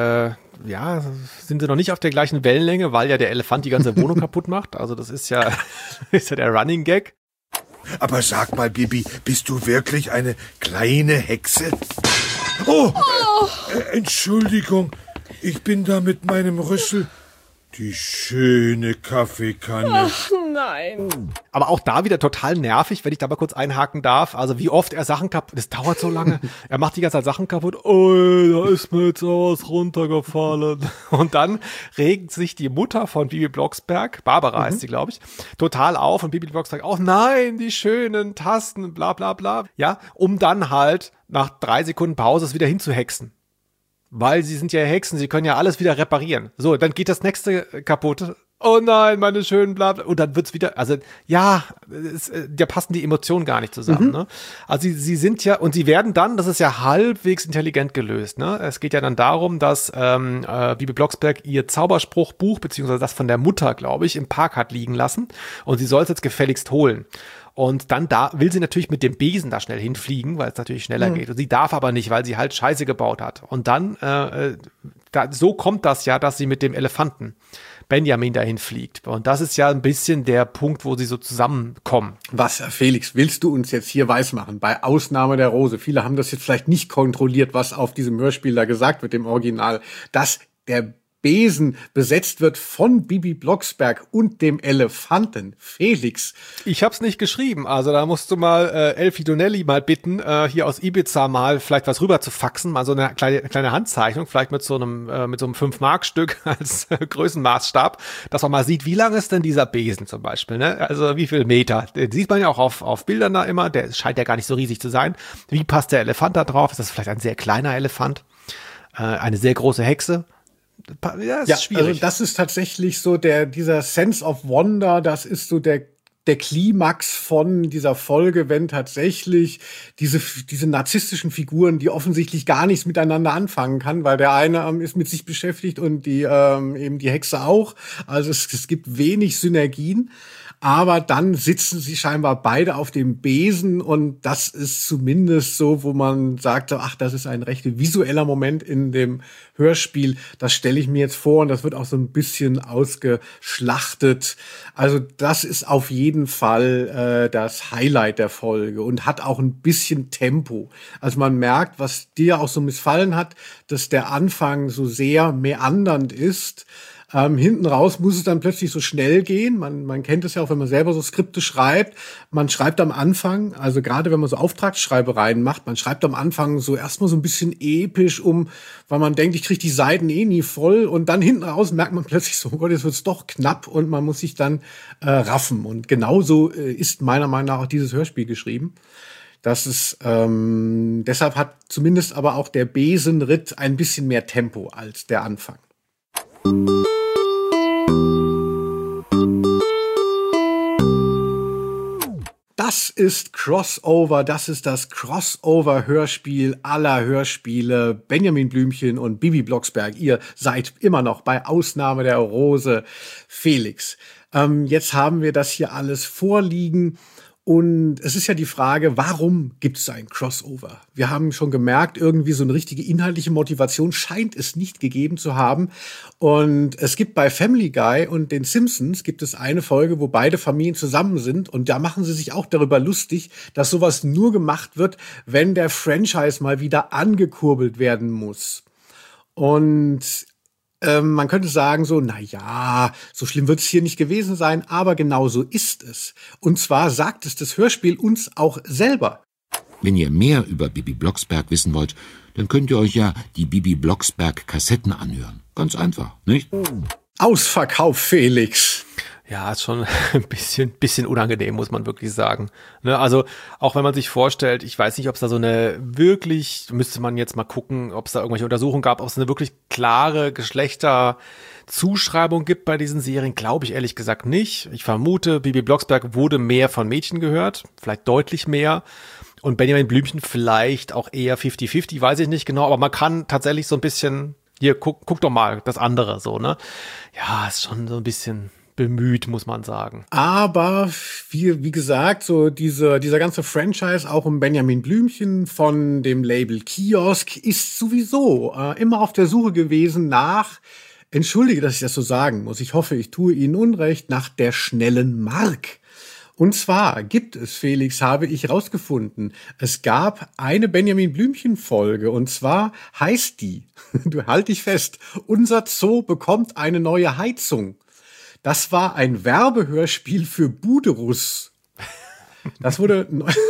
sind sie noch nicht auf der gleichen Wellenlänge, weil ja der Elefant die ganze Wohnung kaputt macht. Also das ist ja der Running Gag. Aber sag mal, Bibi, bist du wirklich eine kleine Hexe? Oh! Entschuldigung, ich bin da mit meinem Rüssel. Die schöne Kaffeekanne. Ach nein. Aber auch da wieder total nervig, wenn ich da mal kurz einhaken darf. Also wie oft er Sachen kaputt, das dauert so lange. Er macht die ganze Zeit Sachen kaputt. Oh, da ist mir jetzt was runtergefallen. Und dann regt sich die Mutter von Bibi Blocksberg, Barbara heißt sie, glaube ich, total auf. Und Bibi Blocksberg, oh nein, die schönen Tasten, bla bla bla. Ja, um dann halt nach 3 Sekunden Pause es wieder hinzuhexen. Weil sie sind ja Hexen, sie können ja alles wieder reparieren. So, dann geht das nächste kaputt. Oh nein, meine schönen Blabla. Und dann wird's wieder, also ja, da passen die Emotionen gar nicht zusammen. Ne? Also sie sind ja, und sie werden dann, das ist ja halbwegs intelligent gelöst. Ne? Es geht ja dann darum, dass Bibi Blocksberg ihr Zauberspruchbuch, beziehungsweise das von der Mutter, glaube ich, im Park hat liegen lassen. Und sie soll es jetzt gefälligst holen. Und dann will sie natürlich mit dem Besen da schnell hinfliegen, weil es natürlich schneller geht. Und sie darf aber nicht, weil sie halt Scheiße gebaut hat. Und dann, so kommt das ja, dass sie mit dem Elefanten Benjamin dahin fliegt. Und das ist ja ein bisschen der Punkt, wo sie so zusammenkommen. Was, Felix, willst du uns jetzt hier weismachen? Bei Ausnahme der Rose. Viele haben das jetzt vielleicht nicht kontrolliert, was auf diesem Hörspiel da gesagt wird, im Original, dass der Besen besetzt wird von Bibi Blocksberg und dem Elefanten. Felix. Ich hab's nicht geschrieben, also da musst du mal Elfie Donnelly mal bitten, hier aus Ibiza mal vielleicht was rüber zu faxen, mal so eine kleine Handzeichnung, vielleicht mit so einem 5-Mark-Stück als Größenmaßstab, dass man mal sieht, wie lang ist denn dieser Besen zum Beispiel, ne? Also wie viel Meter? Den sieht man ja auch auf Bildern da immer, der scheint ja gar nicht so riesig zu sein. Wie passt der Elefant da drauf? Ist das vielleicht ein sehr kleiner Elefant? Eine sehr große Hexe? Ja, ist schwierig. Also das ist tatsächlich so dieser Sense of Wonder, das ist so der Klimax von dieser Folge, wenn tatsächlich diese narzisstischen Figuren, die offensichtlich gar nichts miteinander anfangen kann, weil der eine ist mit sich beschäftigt und die eben die Hexe auch. Also es gibt wenig Synergien. Aber dann sitzen sie scheinbar beide auf dem Besen und das ist zumindest so, wo man sagte, ach, das ist ein recht visueller Moment in dem Hörspiel. Das stelle ich mir jetzt vor und das wird auch so ein bisschen ausgeschlachtet. Also das ist auf jeden Fall das Highlight der Folge und hat auch ein bisschen Tempo. Also man merkt, was dir auch so missfallen hat, dass der Anfang so sehr meandernd ist. Hinten raus muss es dann plötzlich so schnell gehen. Man kennt es ja auch, wenn man selber so Skripte schreibt. Man schreibt am Anfang, also gerade wenn man so Auftragsschreibereien macht, man schreibt am Anfang so erstmal so ein bisschen episch weil man denkt, ich kriege die Seiten eh nie voll. Und dann hinten raus merkt man plötzlich so, oh Gott, jetzt wird's doch knapp und man muss sich dann raffen. Und genauso ist meiner Meinung nach auch dieses Hörspiel geschrieben. Das ist, deshalb hat zumindest aber auch der Besenritt ein bisschen mehr Tempo als der Anfang. Das ist Crossover, das ist das Crossover-Hörspiel aller Hörspiele. Benjamin Blümchen und Bibi Blocksberg, ihr seid immer noch bei Ausnahme der Rose Felix. Jetzt haben wir das hier alles vorliegen. Und es ist ja die Frage, warum gibt es ein Crossover? Wir haben schon gemerkt, irgendwie so eine richtige inhaltliche Motivation scheint es nicht gegeben zu haben. Und es gibt bei Family Guy und den Simpsons gibt es eine Folge, wo beide Familien zusammen sind. Und da machen sie sich auch darüber lustig, dass sowas nur gemacht wird, wenn der Franchise mal wieder angekurbelt werden muss. Und man könnte sagen so, na ja, so schlimm wird es hier nicht gewesen sein, aber genau so ist es. Und zwar sagt es das Hörspiel uns auch selber. Wenn ihr mehr über Bibi Blocksberg wissen wollt, dann könnt ihr euch ja die Bibi Blocksberg Kassetten anhören. Ganz einfach, nicht? Ausverkauf, Felix. Ja, ist schon ein bisschen unangenehm, muss man wirklich sagen. Ne, also auch wenn man sich vorstellt, ich weiß nicht, ob es da so eine wirklich, müsste man jetzt mal gucken, ob es da irgendwelche Untersuchungen gab, ob es eine wirklich klare Geschlechterzuschreibung gibt bei diesen Serien, glaube ich ehrlich gesagt nicht. Ich vermute, Bibi Blocksberg wurde mehr von Mädchen gehört, vielleicht deutlich mehr. Und Benjamin Blümchen vielleicht auch eher 50-50, weiß ich nicht genau, aber man kann tatsächlich so ein bisschen, hier, guck doch mal, das andere so, ne? Ja, ist schon so ein bisschen bemüht, muss man sagen. Aber wie gesagt, so dieser ganze Franchise auch um Benjamin Blümchen von dem Label Kiosk ist sowieso immer auf der Suche gewesen nach, entschuldige, dass ich das so sagen muss, ich hoffe, ich tue Ihnen Unrecht, nach der schnellen Mark. Und zwar gibt es, Felix, habe ich rausgefunden, es gab eine Benjamin Blümchen-Folge und zwar heißt die, du halt dich fest, unser Zoo bekommt eine neue Heizung. Das war ein Werbehörspiel für Buderus. Das wurde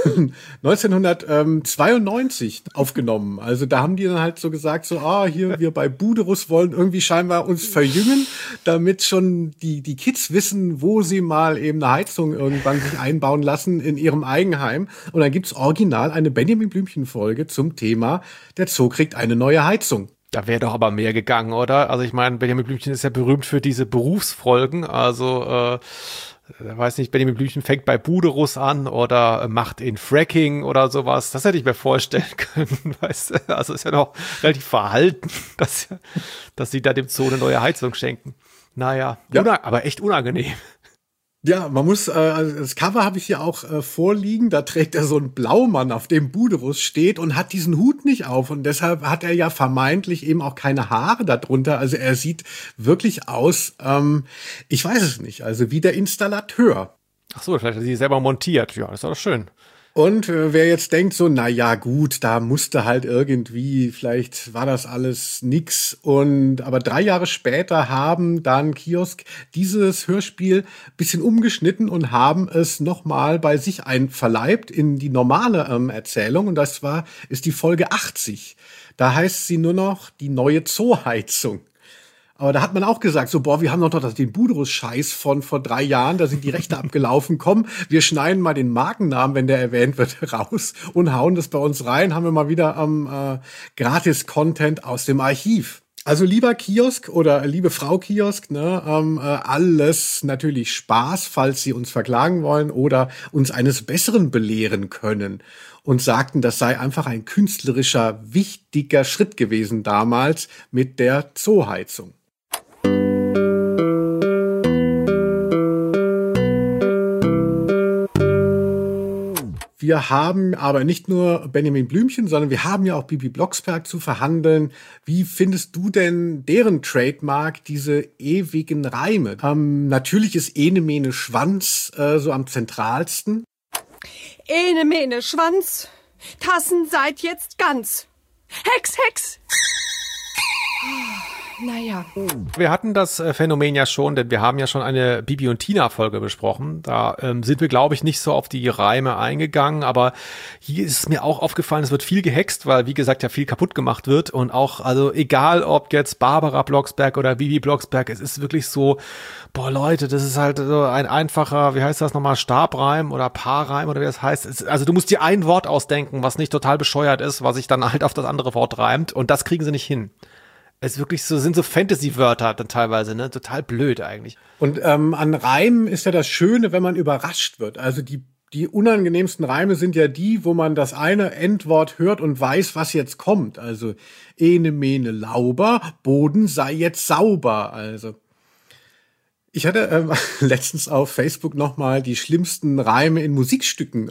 1992 aufgenommen. Also da haben die dann halt so gesagt, so, hier, wir bei Buderus wollen irgendwie scheinbar uns verjüngen, damit schon die Kids wissen, wo sie mal eben eine Heizung irgendwann sich einbauen lassen in ihrem Eigenheim. Und dann gibt's original eine Benjamin Blümchen-Folge zum Thema, der Zoo kriegt eine neue Heizung. Da wäre doch aber mehr gegangen, oder? Also ich meine, Benjamin Blümchen ist ja berühmt für diese Berufsfolgen, also weiß nicht, Benjamin Blümchen fängt bei Buderus an oder macht in Fracking oder sowas. Das hätte ich mir vorstellen können, weißt du? Also ist ja noch relativ verhalten, dass sie da dem Zoo eine neue Heizung schenken. Naja, ja. Aber echt unangenehm. Ja, man muss, also das Cover habe ich hier auch vorliegen, da trägt er so einen Blaumann, auf dem Buderus steht und hat diesen Hut nicht auf und deshalb hat er ja vermeintlich eben auch keine Haare darunter, also er sieht wirklich aus, ich weiß es nicht, also wie der Installateur. Ach so, vielleicht hat er sie selber montiert, ja, das ist doch schön. Und wer jetzt denkt so, na ja, gut, da musste halt irgendwie, vielleicht war das alles nix. Aber 3 Jahre später haben dann Kiosk dieses Hörspiel bisschen umgeschnitten und haben es nochmal bei sich einverleibt in die normale Erzählung. Und das ist die Folge 80. Da heißt sie nur noch die neue Zooheizung. Aber da hat man auch gesagt, so, wir haben doch den Buderus-Scheiß von vor 3 Jahren, da sind die Rechte abgelaufen, komm, wir schneiden mal den Markennamen, wenn der erwähnt wird, raus und hauen das bei uns rein, haben wir mal wieder Gratis-Content aus dem Archiv. Also lieber Kiosk oder liebe Frau Kiosk, ne, alles natürlich Spaß, falls Sie uns verklagen wollen oder uns eines Besseren belehren können. Und sagten, das sei einfach ein künstlerischer, wichtiger Schritt gewesen damals mit der Zooheizung. Wir haben aber nicht nur Benjamin Blümchen, sondern wir haben ja auch Bibi Blocksberg zu verhandeln. Wie findest du denn deren Trademark, diese ewigen Reime? Natürlich ist Ene Mene Schwanz so am zentralsten. Ene Mene Schwanz, Tassen seid jetzt ganz. Hex, Hex! naja. Wir hatten das Phänomen ja schon, denn wir haben ja schon eine Bibi und Tina-Folge besprochen. Da sind wir, glaube ich, nicht so auf die Reime eingegangen, aber hier ist es mir auch aufgefallen, es wird viel gehext, weil, wie gesagt, ja viel kaputt gemacht wird und auch, also egal, ob jetzt Barbara Blocksberg oder Bibi Blocksberg, es ist wirklich so, boah Leute, das ist halt so ein einfacher, wie heißt das nochmal, Stabreim oder Paarreim oder wie das heißt. Also du musst dir ein Wort ausdenken, was nicht total bescheuert ist, was sich dann halt auf das andere Wort reimt und das kriegen sie nicht hin. Es ist wirklich so, sind so Fantasy-Wörter dann teilweise, ne? Total blöd eigentlich. Und an Reimen ist ja das Schöne, wenn man überrascht wird. Also die unangenehmsten Reime sind ja die, wo man das eine Endwort hört und weiß, was jetzt kommt. Also ene, mene, lauber, Boden sei jetzt sauber. Also ich hatte letztens auf Facebook nochmal die schlimmsten Reime in Musikstücken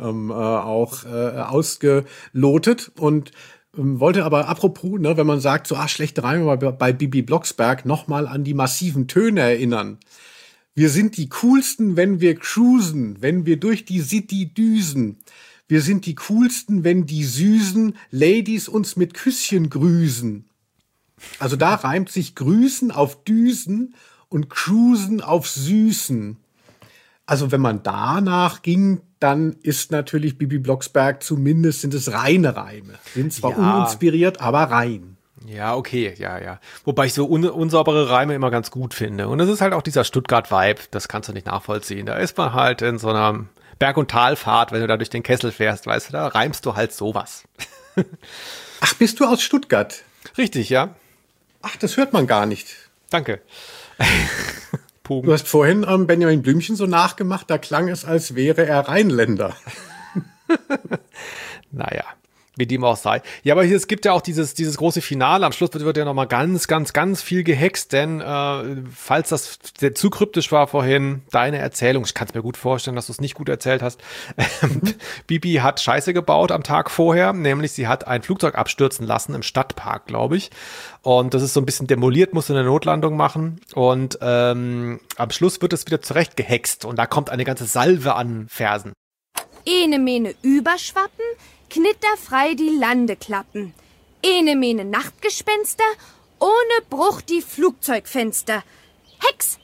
ausgelotet und wollte aber apropos, ne, wenn man sagt, so schlechte Reime bei Bibi Blocksberg, nochmal an die massiven Töne erinnern. Wir sind die coolsten, wenn wir cruisen, wenn wir durch die City düsen. Wir sind die coolsten, wenn die süßen Ladies uns mit Küsschen grüßen. Also da reimt sich grüßen auf düsen und cruisen auf süßen. Also wenn man danach ging, dann ist natürlich Bibi Blocksberg, zumindest sind es reine Reime. Sind zwar uninspiriert, aber rein. Ja, okay, ja. Wobei ich so unsaubere Reime immer ganz gut finde. Und es ist halt auch dieser Stuttgart-Vibe, das kannst du nicht nachvollziehen. Da ist man halt in so einer Berg- und Talfahrt, wenn du da durch den Kessel fährst, weißt du, da reimst du halt sowas. Ach, bist du aus Stuttgart? Richtig, ja. Ach, das hört man gar nicht. Danke. Du hast vorhin Benjamin Blümchen so nachgemacht, da klang es, als wäre er Rheinländer. Naja, wie dem auch sei. Ja, aber es gibt ja auch dieses große Finale. Am Schluss wird ja nochmal ganz, ganz, ganz viel gehext, denn falls das zu kryptisch war vorhin, deine Erzählung, ich kann es mir gut vorstellen, dass du es nicht gut erzählt hast. Bibi hat Scheiße gebaut am Tag vorher, nämlich sie hat ein Flugzeug abstürzen lassen im Stadtpark, glaube ich. Und das ist so ein bisschen demoliert, musste eine Notlandung machen. Und am Schluss wird es wieder zurecht gehext und da kommt eine ganze Salve an Versen. Ene mene überschwappen, knitterfrei die Landeklappen. Ene mene Nachtgespenster, ohne Bruch die Flugzeugfenster. Hex,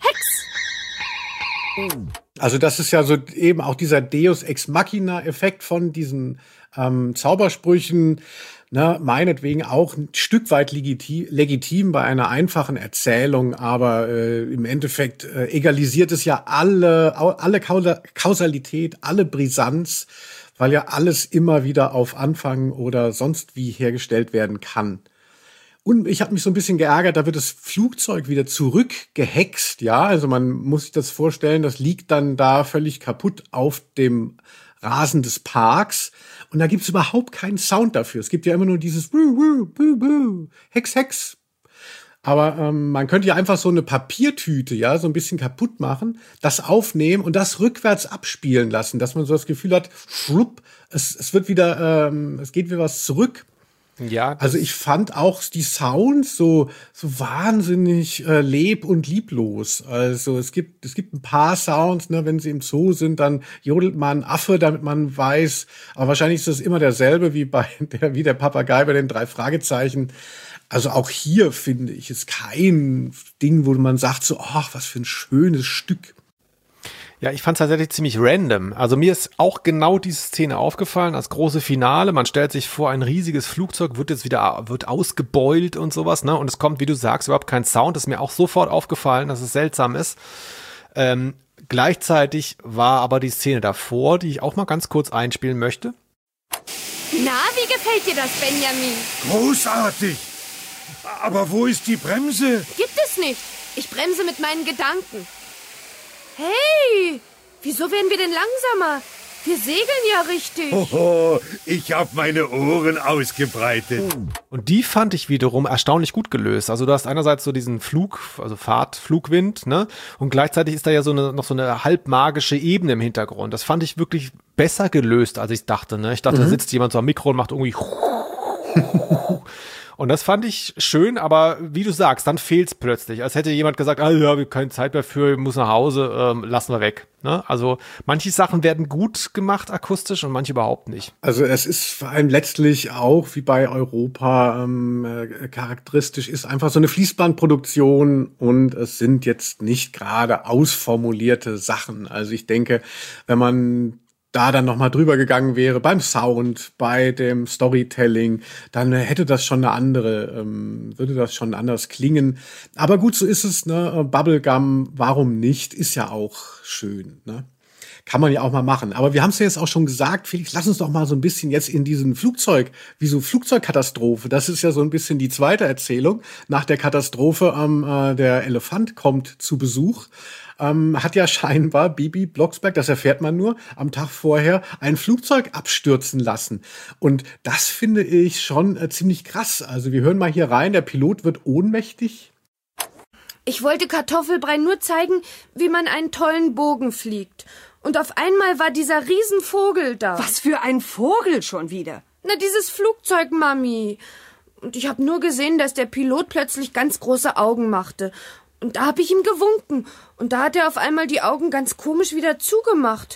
Hex! Also das ist ja so eben auch dieser Deus Ex Machina-Effekt von diesen Zaubersprüchen, ne, meinetwegen auch ein Stück weit legitim bei einer einfachen Erzählung, aber im Endeffekt egalisiert es ja alle Kausalität, alle Brisanz, weil ja alles immer wieder auf Anfang oder sonst wie hergestellt werden kann. Und ich habe mich so ein bisschen geärgert, da wird das Flugzeug wieder zurückgehext, ja, also man muss sich das vorstellen, das liegt dann da völlig kaputt auf dem Rasen des Parks und da gibt's überhaupt keinen Sound dafür. Es gibt ja immer nur dieses Hex, Hex. Aber man könnte ja einfach so eine Papiertüte, ja, so ein bisschen kaputt machen, das aufnehmen und das rückwärts abspielen lassen, dass man so das Gefühl hat, schlupp, es wird wieder, es geht wieder was zurück. Ja. Also ich fand auch die Sounds so wahnsinnig leb- und lieblos. Also es gibt ein paar Sounds, ne, wenn sie im Zoo sind, dann jodelt man ein Affe, damit man weiß, aber wahrscheinlich ist das immer derselbe wie der Papagei bei den 3 Fragezeichen. Also auch hier finde ich es kein Ding, wo man sagt so, ach, was für ein schönes Stück. Ja, ich fand es tatsächlich ziemlich random. Also mir ist auch genau diese Szene aufgefallen, das große Finale. Man stellt sich vor, ein riesiges Flugzeug wird ausgebeult und sowas, ne? Und es kommt, wie du sagst, überhaupt kein Sound. Das ist mir auch sofort aufgefallen, dass es seltsam ist. Gleichzeitig war aber die Szene davor, die ich auch mal ganz kurz einspielen möchte. Na, wie gefällt dir das, Benjamin? Großartig! Aber wo ist die Bremse? Gibt es nicht. Ich bremse mit meinen Gedanken. Hey, wieso werden wir denn langsamer? Wir segeln ja richtig. Hoho, ich habe meine Ohren ausgebreitet. Und die fand ich wiederum erstaunlich gut gelöst. Also du hast einerseits so diesen Flugwind, ne? Und gleichzeitig ist da ja noch so eine halbmagische Ebene im Hintergrund. Das fand ich wirklich besser gelöst, als ich dachte, ne? Ich dachte, da sitzt jemand so am Mikro und macht irgendwie Und das fand ich schön, aber wie du sagst, dann fehlt's plötzlich. Als hätte jemand gesagt, ja, wir haben keine Zeit mehr für, ich muss nach Hause, lassen wir weg. Ne? Also manche Sachen werden gut gemacht akustisch und manche überhaupt nicht. Also es ist vor allem letztlich auch, wie bei Europa, charakteristisch ist einfach so eine Fließbandproduktion und es sind jetzt nicht gerade ausformulierte Sachen. Also ich denke, wenn man da dann nochmal drüber gegangen wäre beim Sound, bei dem Storytelling, dann hätte das schon eine andere, würde das schon anders klingen. Aber gut, so ist es, ne? Bubblegum, warum nicht? Ist ja auch schön, ne? Kann man ja auch mal machen. Aber wir haben es ja jetzt auch schon gesagt, Felix, lass uns doch mal so ein bisschen jetzt in diesen Flugzeugkatastrophe. Das ist ja so ein bisschen die zweite Erzählung. Nach der Katastrophe, der Elefant kommt zu Besuch. Hat ja scheinbar Bibi Blocksberg, das erfährt man nur, am Tag vorher ein Flugzeug abstürzen lassen. Und das finde ich schon ziemlich krass. Also wir hören mal hier rein, der Pilot wird ohnmächtig. Ich wollte Kartoffelbrei nur zeigen, wie man einen tollen Bogen fliegt. Und auf einmal war dieser Riesenvogel da. Was für ein Vogel schon wieder? Na, dieses Flugzeug, Mami. Und ich habe nur gesehen, dass der Pilot plötzlich ganz große Augen machte. Und da habe ich ihm gewunken. Und da hat er auf einmal die Augen ganz komisch wieder zugemacht.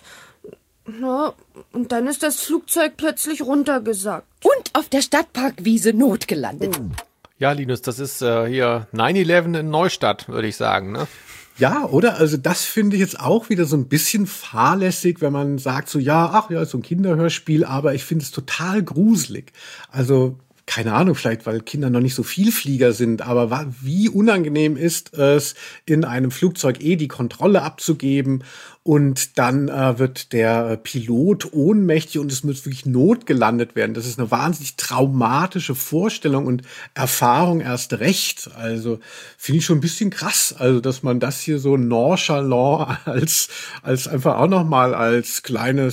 Na, und dann ist das Flugzeug plötzlich runtergesackt. Und auf der Stadtparkwiese notgelandet. Ja, Linus, das ist hier 9/11 in Neustadt, würde ich sagen, ne? Ja, oder? Also das finde ich jetzt auch wieder so ein bisschen fahrlässig, wenn man sagt so, ja, ach ja, ist so ein Kinderhörspiel, aber ich finde es total gruselig. Also keine Ahnung, vielleicht weil Kinder noch nicht so Vielflieger sind, aber wie unangenehm ist es, in einem Flugzeug die Kontrolle abzugeben und dann wird der Pilot ohnmächtig und es muss wirklich notgelandet werden. Das ist eine wahnsinnig traumatische Vorstellung und Erfahrung erst recht. Also finde ich schon ein bisschen krass, also dass man das hier so nonchalant als einfach auch noch mal als kleine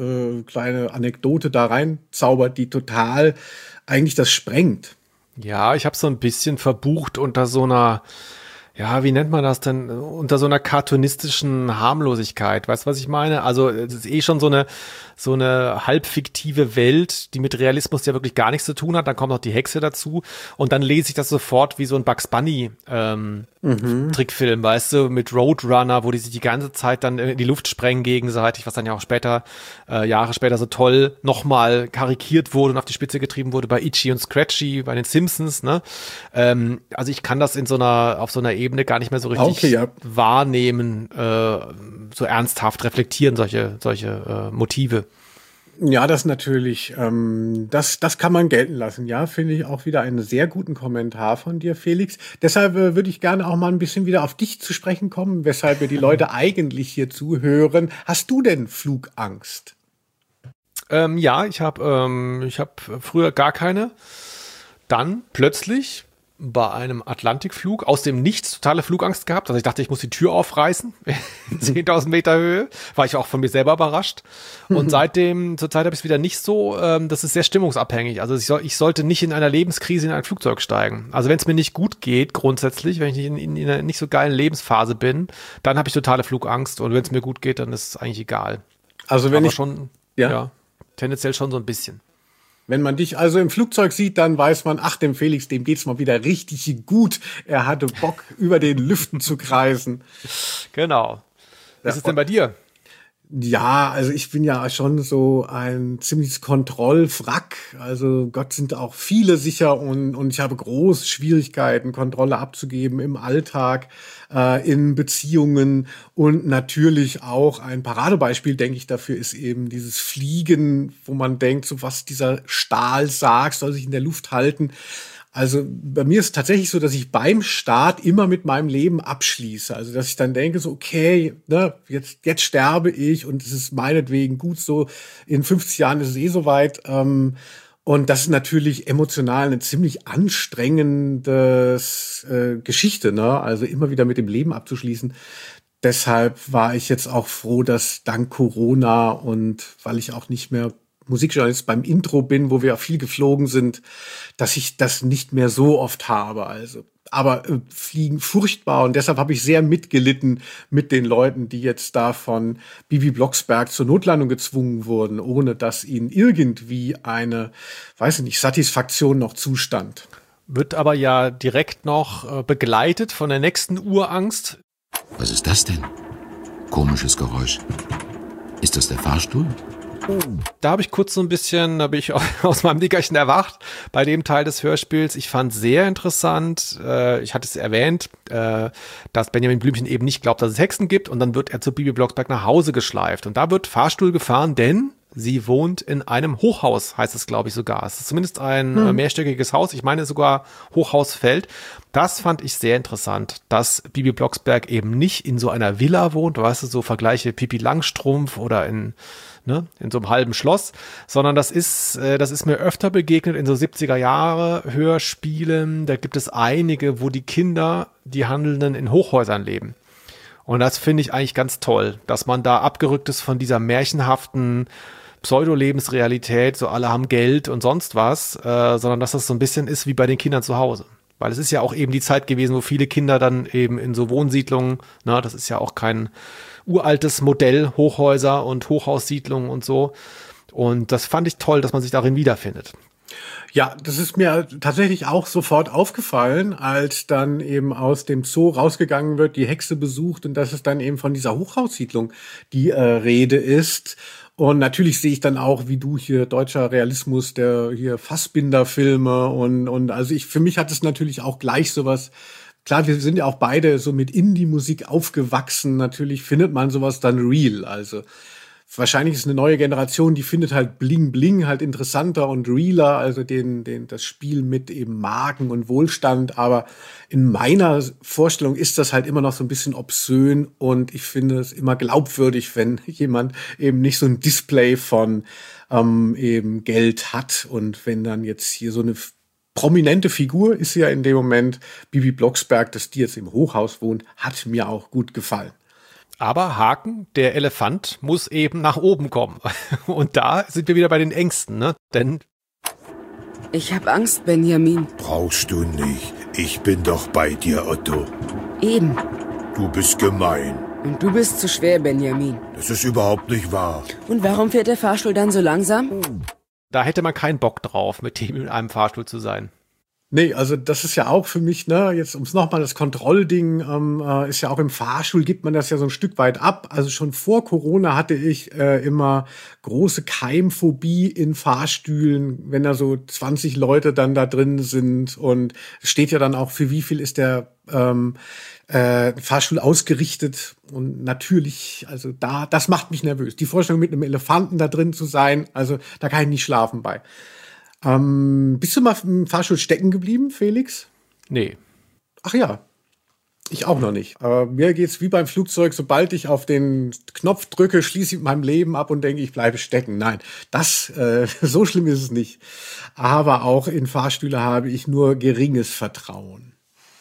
Anekdote da reinzaubert, die total eigentlich das sprengt. Ja, ich habe so ein bisschen verbucht unter so einer, ja, wie nennt man das denn? Unter so einer cartoonistischen Harmlosigkeit. Weißt du, was ich meine? Also es ist schon so eine halb fiktive Welt, die mit Realismus ja wirklich gar nichts zu tun hat. Dann kommt noch die Hexe dazu und dann lese ich das sofort wie so ein Bugs Bunny Trickfilm, weißt du, mit Roadrunner, wo die sich die ganze Zeit dann in die Luft sprengen gegenseitig, was dann ja auch später, Jahre später so toll nochmal karikiert wurde und auf die Spitze getrieben wurde bei Itchy und Scratchy, bei den Simpsons, ne? Also ich kann das auf so einer Ebene gar nicht mehr so richtig wahrnehmen, so ernsthaft reflektieren, solche Motive. Ja, das natürlich, das kann man gelten lassen. Ja, finde ich auch wieder einen sehr guten Kommentar von dir, Felix. Deshalb würde ich gerne auch mal ein bisschen wieder auf dich zu sprechen kommen, weshalb wir die Leute eigentlich hier zuhören. Hast du denn Flugangst? Ja, ich hab früher gar keine. Dann plötzlich bei einem Atlantikflug aus dem Nichts totale Flugangst gehabt. Also ich dachte, ich muss die Tür aufreißen. 10.000 Meter Höhe. War ich auch von mir selber überrascht. Und zurzeit habe ich es wieder nicht so. Das ist sehr stimmungsabhängig. Also ich sollte nicht in einer Lebenskrise in ein Flugzeug steigen. Also wenn es mir nicht gut geht, grundsätzlich, wenn ich in einer nicht so geilen Lebensphase bin, dann habe ich totale Flugangst. Und wenn es mir gut geht, dann ist es eigentlich egal. Also wenn aber ich schon, ja, tendenziell schon so ein bisschen. Wenn man dich also im Flugzeug sieht, dann weiß man, ach, dem Felix, dem geht's mal wieder richtig gut. Er hatte Bock, über den Lüften zu kreisen. Genau. Was ist denn bei dir? Ja, also ich bin ja schon so ein ziemliches Kontrollwrack. Also Gott sind auch viele sicher und ich habe große Schwierigkeiten, Kontrolle abzugeben im Alltag, in Beziehungen und natürlich auch ein Paradebeispiel, denke ich, dafür ist eben dieses Fliegen, wo man denkt, so was dieser Stahl sagt, soll sich in der Luft halten. Also bei mir ist es tatsächlich so, dass ich beim Start immer mit meinem Leben abschließe. Also dass ich dann denke, so okay, ne, jetzt sterbe ich und es ist meinetwegen gut so, in 50 Jahren ist es soweit. Und das ist natürlich emotional eine ziemlich anstrengende Geschichte, ne? Also immer wieder mit dem Leben abzuschließen. Deshalb war ich jetzt auch froh, dass dank Corona und weil ich auch nicht mehr Musikjournalist beim Intro bin, wo wir auch viel geflogen sind, dass ich das nicht mehr so oft habe. Also aber Fliegen furchtbar und deshalb habe ich sehr mitgelitten mit den Leuten, die jetzt da von Bibi Blocksberg zur Notlandung gezwungen wurden, ohne dass ihnen irgendwie eine, weiß ich nicht, Satisfaktion noch zustand. Wird aber ja direkt noch begleitet von der nächsten Urangst. Was ist das denn? Komisches Geräusch. Ist das der Fahrstuhl? Da habe ich kurz so ein bisschen, da bin ich aus meinem Nickerchen erwacht bei dem Teil des Hörspiels. Ich fand sehr interessant, ich hatte es erwähnt, dass Benjamin Blümchen eben nicht glaubt, dass es Hexen gibt und dann wird er zu Bibi Blocksberg nach Hause geschleift und da wird Fahrstuhl gefahren, denn sie wohnt in einem Hochhaus, heißt es, glaube ich, sogar. Es ist zumindest ein mehrstöckiges Haus. Ich meine sogar Hochhausfeld. Das fand ich sehr interessant, dass Bibi Blocksberg eben nicht in so einer Villa wohnt, weißt du, so Vergleiche Pippi Langstrumpf oder in so einem halben Schloss, sondern das ist mir öfter begegnet in so 70er Jahre Hörspielen. Da gibt es einige, wo die Kinder, die Handelnden in Hochhäusern leben. Und das finde ich eigentlich ganz toll, dass man da abgerückt ist von dieser märchenhaften Pseudo-Lebensrealität, so alle haben Geld und sonst was, sondern dass das so ein bisschen ist wie bei den Kindern zu Hause. Weil es ist ja auch eben die Zeit gewesen, wo viele Kinder dann eben in so Wohnsiedlungen, das ist ja auch kein uraltes Modell, Hochhäuser und Hochhaussiedlungen und so. Und das fand ich toll, dass man sich darin wiederfindet. Ja, das ist mir tatsächlich auch sofort aufgefallen, als dann eben aus dem Zoo rausgegangen wird, die Hexe besucht und dass es dann eben von dieser Hochhaussiedlung die Rede ist. Und natürlich sehe ich dann auch, wie du hier deutscher Realismus, der hier Fassbinder-Filme und also für mich hat es natürlich auch gleich sowas. Klar, wir sind ja auch beide so mit Indie-Musik aufgewachsen. Natürlich findet man sowas dann real. Also wahrscheinlich ist eine neue Generation, die findet halt Bling Bling halt interessanter und realer, also das Spiel mit eben Marken und Wohlstand. Aber in meiner Vorstellung ist das halt immer noch so ein bisschen obszön und ich finde es immer glaubwürdig, wenn jemand eben nicht so ein Display von eben Geld hat und wenn dann jetzt hier so eine prominente Figur ist ja in dem Moment Bibi Blocksberg, dass die jetzt im Hochhaus wohnt, hat mir auch gut gefallen. Aber Haken, der Elefant muss eben nach oben kommen. Und da sind wir wieder bei den Ängsten, ne? Denn Ich hab Angst, Benjamin. Brauchst du nicht. Ich bin doch bei dir, Otto. Eben. Du bist gemein. Und du bist zu schwer, Benjamin. Das ist überhaupt nicht wahr. Und warum fährt der Fahrstuhl dann so langsam? da hätte man keinen Bock drauf, mit dem in einem Fahrstuhl zu sein. Nee, also das ist ja auch für mich, jetzt ums nochmal das Kontrollding, ist ja auch im Fahrstuhl, gibt man das ja so ein Stück weit ab. Also schon vor Corona hatte ich immer große Keimphobie in Fahrstühlen, wenn da so 20 Leute dann da drin sind. Und es steht ja dann auch, für wie viel ist der Fahrstuhl ausgerichtet. Und natürlich, also das macht mich nervös. Die Vorstellung, mit einem Elefanten da drin zu sein, also da kann ich nicht schlafen bei. Bist du mal im Fahrstuhl stecken geblieben, Felix? Nee. Ach ja, ich auch noch nicht. Aber mir geht's wie beim Flugzeug, sobald ich auf den Knopf drücke, schließe ich mein Leben ab und denke, ich bleibe stecken. Nein, so schlimm ist es nicht. Aber auch in Fahrstühle habe ich nur geringes Vertrauen.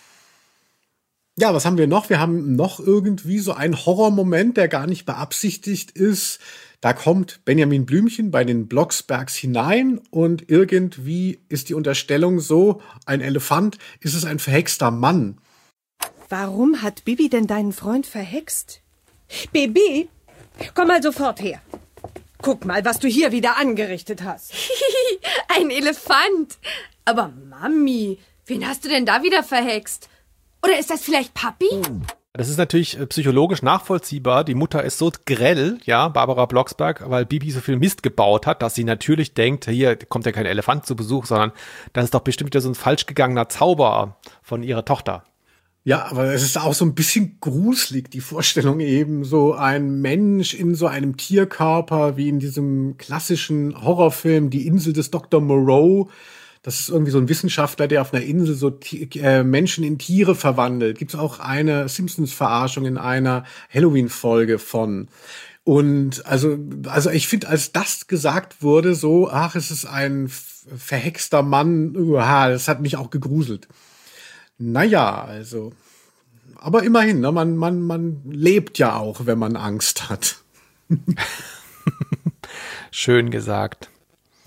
Ja, was haben wir noch? Wir haben noch irgendwie so einen Horrormoment, der gar nicht beabsichtigt ist. Da kommt Benjamin Blümchen bei den Blocksbergs hinein und irgendwie ist die Unterstellung so, ein Elefant, ist es ein verhexter Mann. Warum hat Bibi denn deinen Freund verhext? Bibi, komm mal sofort her. Guck mal, was du hier wieder angerichtet hast. Ein Elefant. Aber Mami, wen hast du denn da wieder verhext? Oder ist das vielleicht Papi? Das ist natürlich psychologisch nachvollziehbar. Die Mutter ist so grell, ja, Barbara Blocksberg, weil Bibi so viel Mist gebaut hat, dass sie natürlich denkt, hier kommt ja kein Elefant zu Besuch, sondern das ist doch bestimmt wieder so ein falsch gegangener Zauber von ihrer Tochter. Ja, aber es ist auch so ein bisschen gruselig, die Vorstellung eben, so ein Mensch in so einem Tierkörper, wie in diesem klassischen Horrorfilm Die Insel des Dr. Moreau. Das ist irgendwie so ein Wissenschaftler, der auf einer Insel so Menschen in Tiere verwandelt. Gibt es auch eine Simpsons-Verarschung in einer Halloween-Folge von. Und also ich finde, als das gesagt wurde, so, es ist ein verhexter Mann, das hat mich auch gegruselt. Naja, also, aber immerhin, ne, man lebt ja auch, wenn man Angst hat. Schön gesagt.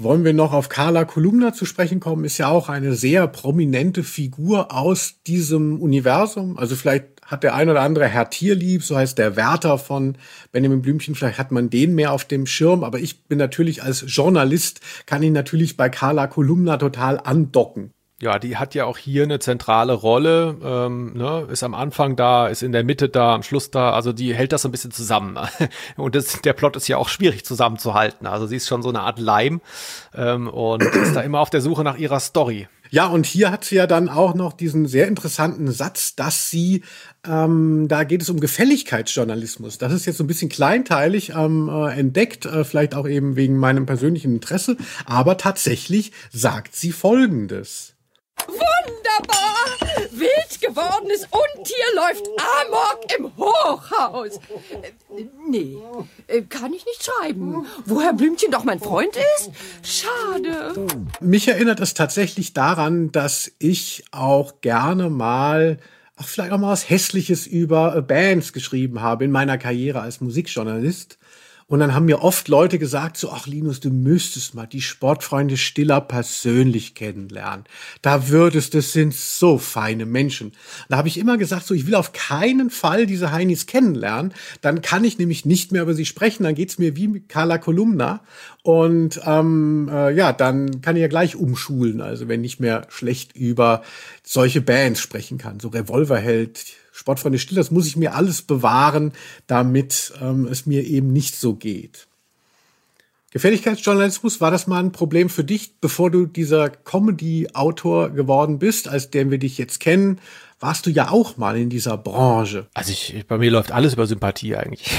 Wollen wir noch auf Carla Kolumna zu sprechen kommen? Ist ja auch eine sehr prominente Figur aus diesem Universum. Also vielleicht hat der ein oder andere Herr Tierlieb, so heißt der Wärter von Benjamin Blümchen, vielleicht hat man den mehr auf dem Schirm. Aber ich bin natürlich als Journalist, kann ich natürlich bei Carla Kolumna total andocken. Ja, die hat ja auch hier eine zentrale Rolle, ist am Anfang da, ist in der Mitte da, am Schluss da, also die hält das so ein bisschen zusammen. Und der Plot ist ja auch schwierig zusammenzuhalten, also sie ist schon so eine Art Leim und ist da immer auf der Suche nach ihrer Story. Ja, und hier hat sie ja dann auch noch diesen sehr interessanten Satz, dass sie, da geht es um Gefälligkeitsjournalismus. Das ist jetzt so ein bisschen kleinteilig entdeckt, vielleicht auch eben wegen meinem persönlichen Interesse, aber tatsächlich sagt sie Folgendes. Wunderbar! Wild gewordenes Untier läuft amok im Hochhaus. Nee, kann ich nicht schreiben. Woher Blümchen doch mein Freund ist? Schade. Mich erinnert es tatsächlich daran, dass ich auch gerne mal, vielleicht auch mal was Hässliches über Bands geschrieben habe in meiner Karriere als Musikjournalist. Und dann haben mir oft Leute gesagt, so, ach Linus, du müsstest mal die Sportfreunde Stiller persönlich kennenlernen. Das sind so feine Menschen. Da habe ich immer gesagt, so, ich will auf keinen Fall diese Heinis kennenlernen. Dann kann ich nämlich nicht mehr über sie sprechen. Dann geht's mir wie mit Carla Kolumna. Und dann kann ich ja gleich umschulen. Also wenn ich mehr schlecht über solche Bands sprechen kann. So Revolverheld, Sportfreunde Stiller, das muss ich mir alles bewahren, damit es mir eben nicht so geht. Gefälligkeitsjournalismus, war das mal ein Problem für dich, bevor du dieser Comedy-Autor geworden bist, als den wir dich jetzt kennen? Warst du ja auch mal in dieser Branche. Also bei mir läuft alles über Sympathie eigentlich.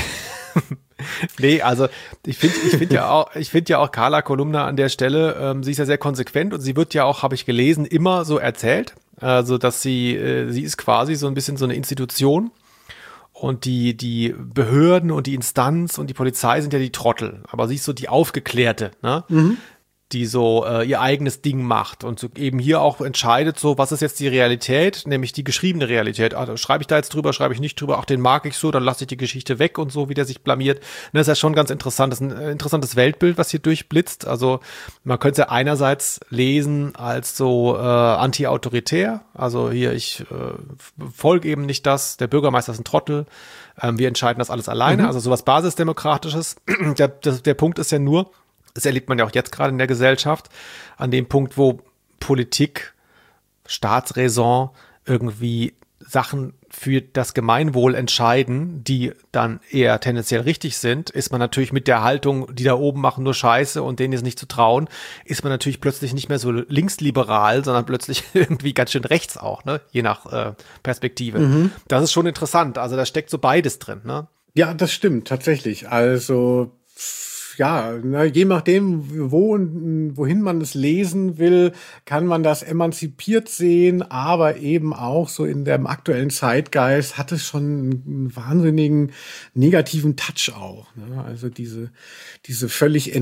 Nee, also ich finde ja auch Carla Kolumna an der Stelle, sie ist ja sehr konsequent und sie wird ja auch, habe ich gelesen, immer so erzählt. Also, dass sie ist quasi so ein bisschen so eine Institution und die Behörden und die Instanz und die Polizei sind ja die Trottel, aber sie ist so die Aufgeklärte, ne? Mhm. Die so ihr eigenes Ding macht und so eben hier auch entscheidet, so was ist jetzt die Realität, nämlich die geschriebene Realität. Ach, schreibe ich da jetzt drüber, schreibe ich nicht drüber, ach, den mag ich so, dann lasse ich die Geschichte weg und so, wie der sich blamiert. Das ist ja schon ganz interessant. Das ist ein interessantes Weltbild, was hier durchblitzt. Also man könnte es ja einerseits lesen als so anti-autoritär. Also hier, ich folge eben nicht das, der Bürgermeister ist ein Trottel, wir entscheiden das alles alleine. Also sowas Basisdemokratisches. Der Punkt ist ja nur, das erlebt man ja auch jetzt gerade in der Gesellschaft, an dem Punkt, wo Politik, Staatsräson irgendwie Sachen für das Gemeinwohl entscheiden, die dann eher tendenziell richtig sind, ist man natürlich mit der Haltung, die da oben machen nur Scheiße und denen ist nicht zu trauen, ist man natürlich plötzlich nicht mehr so linksliberal, sondern plötzlich irgendwie ganz schön rechts auch, ne? Je nach Perspektive. Mhm. Das ist schon interessant, also da steckt so beides drin, ne? Ja, das stimmt, tatsächlich. Also ja, je nachdem, wohin man es lesen will, kann man das emanzipiert sehen, aber eben auch so in dem aktuellen Zeitgeist hat es schon einen wahnsinnigen negativen Touch auch. Ne? Also diese völlig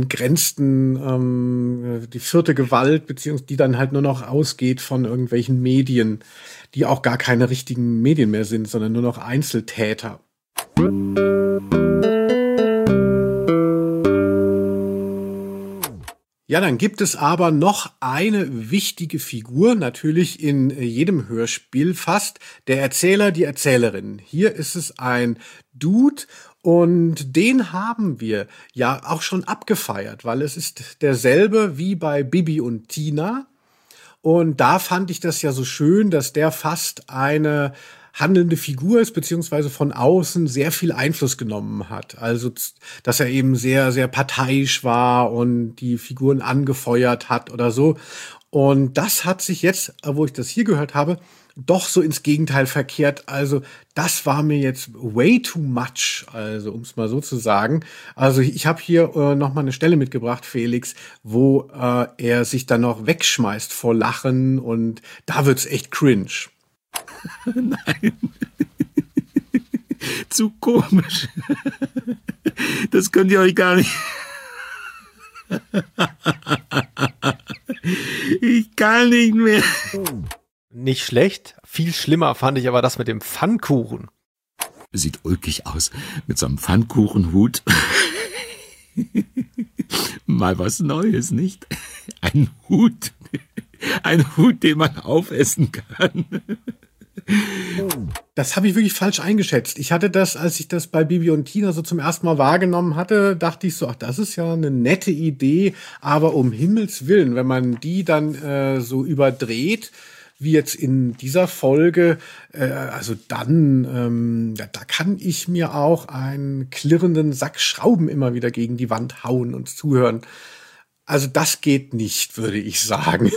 entgrenzten, die vierte Gewalt, beziehungsweise die dann halt nur noch ausgeht von irgendwelchen Medien, die auch gar keine richtigen Medien mehr sind, sondern nur noch Einzeltäter. Ja, dann gibt es aber noch eine wichtige Figur, natürlich in jedem Hörspiel fast, der Erzähler, die Erzählerin. Hier ist es ein Dude und den haben wir ja auch schon abgefeiert, weil es ist derselbe wie bei Bibi und Tina. Und da fand ich das ja so schön, dass der fast eine handelnde Figur ist, beziehungsweise von außen sehr viel Einfluss genommen hat. Also, dass er eben sehr, sehr parteiisch war und die Figuren angefeuert hat oder so. Und das hat sich jetzt, wo ich das hier gehört habe, doch so ins Gegenteil verkehrt. Also, das war mir jetzt way too much, also um es mal so zu sagen. Also, ich habe hier noch mal eine Stelle mitgebracht, Felix, wo er sich dann noch wegschmeißt vor Lachen und da wird's echt cringe. Nein. Zu komisch. Das könnt ihr euch gar nicht. Ich kann nicht mehr. Nicht schlecht. Viel schlimmer fand ich aber das mit dem Pfannkuchen. Sieht ulkig aus mit so einem Pfannkuchenhut. Mal was Neues, nicht? Ein Hut. Ein Hut, den man aufessen kann. Das habe ich wirklich falsch eingeschätzt. Ich hatte das, als ich das bei Bibi und Tina so zum ersten Mal wahrgenommen hatte, dachte ich so, ach, das ist ja eine nette Idee, aber um Himmels Willen, wenn man die dann so überdreht, wie jetzt in dieser Folge, also dann, da kann ich mir auch einen klirrenden Sack Schrauben immer wieder gegen die Wand hauen und zuhören. Also das geht nicht, würde ich sagen.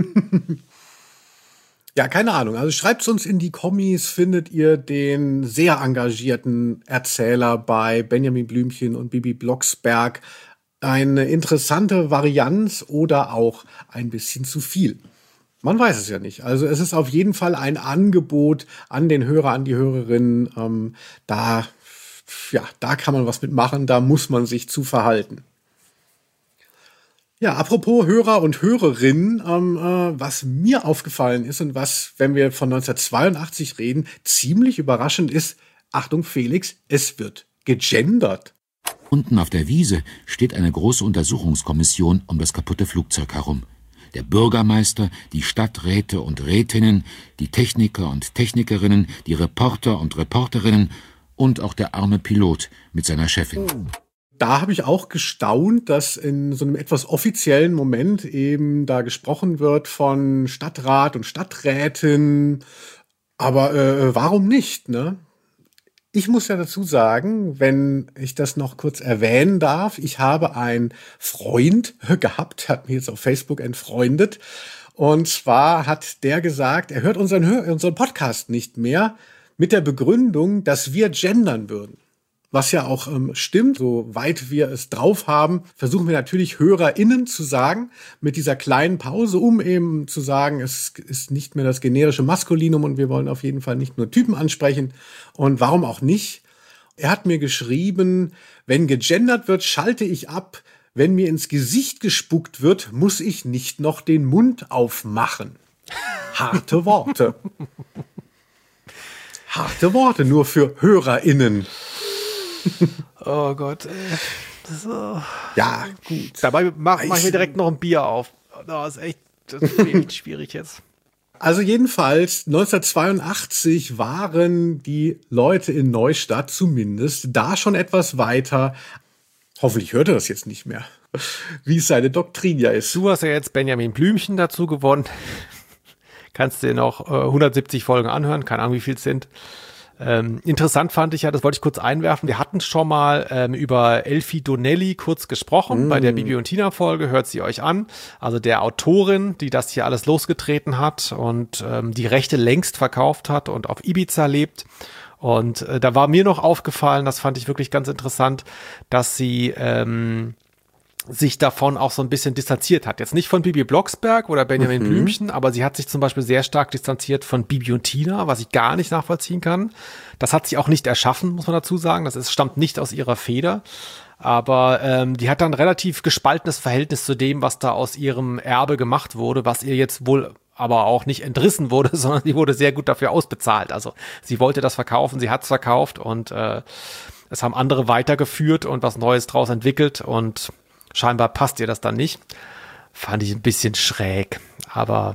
Ja, keine Ahnung. Also schreibt's uns in die Kommis, findet ihr den sehr engagierten Erzähler bei Benjamin Blümchen und Bibi Blocksberg. Eine interessante Varianz oder auch ein bisschen zu viel. Man weiß es ja nicht. Also es ist auf jeden Fall ein Angebot an den Hörer, an die Hörerinnen. Da kann man was mitmachen, da muss man sich zu verhalten. Ja, apropos Hörer und Hörerinnen, was mir aufgefallen ist und was, wenn wir von 1982 reden, ziemlich überraschend ist, Achtung Felix, es wird gegendert. Unten auf der Wiese steht eine große Untersuchungskommission um das kaputte Flugzeug herum. Der Bürgermeister, die Stadträte und Rätinnen, die Techniker und Technikerinnen, die Reporter und Reporterinnen und auch der arme Pilot mit seiner Chefin. Da habe ich auch gestaunt, dass in so einem etwas offiziellen Moment eben da gesprochen wird von Stadtrat und Stadträtin. Aber warum nicht, ne? Ich muss ja dazu sagen, wenn ich das noch kurz erwähnen darf, ich habe einen Freund gehabt, hat mich jetzt auf Facebook entfreundet. Und zwar hat der gesagt, er hört unseren Podcast nicht mehr mit der Begründung, dass wir gendern würden. Was ja auch stimmt, soweit wir es drauf haben, versuchen wir natürlich HörerInnen zu sagen, mit dieser kleinen Pause, um eben zu sagen, es ist nicht mehr das generische Maskulinum und wir wollen auf jeden Fall nicht nur Typen ansprechen. Und warum auch nicht? Er hat mir geschrieben, wenn gegendert wird, schalte ich ab. Wenn mir ins Gesicht gespuckt wird, muss ich nicht noch den Mund aufmachen. Harte Worte. Harte Worte, nur für HörerInnen. Oh Gott. Ja, gut. Dabei mach ich mir direkt noch ein Bier auf. Das ist echt schwierig jetzt. Also jedenfalls 1982 waren die Leute in Neustadt zumindest da schon etwas weiter. Hoffentlich hört er das jetzt nicht mehr, wie es seine Doktrin ja ist. Du hast ja jetzt Benjamin Blümchen dazu gewonnen. Kannst dir noch 170 Folgen anhören, keine Ahnung, wie viel es sind. Interessant fand ich ja, das wollte ich kurz einwerfen, wir hatten schon mal über Elfie Donnelly kurz gesprochen, bei der Bibi und Tina Folge, hört sie euch an, also der Autorin, die das hier alles losgetreten hat und die Rechte längst verkauft hat und auf Ibiza lebt. Und da war mir noch aufgefallen, das fand ich wirklich ganz interessant, dass sie sich davon auch so ein bisschen distanziert hat. Jetzt nicht von Bibi Blocksberg oder Benjamin Blümchen, aber sie hat sich zum Beispiel sehr stark distanziert von Bibi und Tina, was ich gar nicht nachvollziehen kann. Das hat sie auch nicht erschaffen, muss man dazu sagen. Stammt nicht aus ihrer Feder. Aber die hat dann ein relativ gespaltenes Verhältnis zu dem, was da aus ihrem Erbe gemacht wurde, was ihr jetzt wohl aber auch nicht entrissen wurde, sondern sie wurde sehr gut dafür ausbezahlt. Also sie wollte das verkaufen, sie hat es verkauft und es haben andere weitergeführt und was Neues draus entwickelt und scheinbar passt ihr das dann nicht. Fand ich ein bisschen schräg, aber.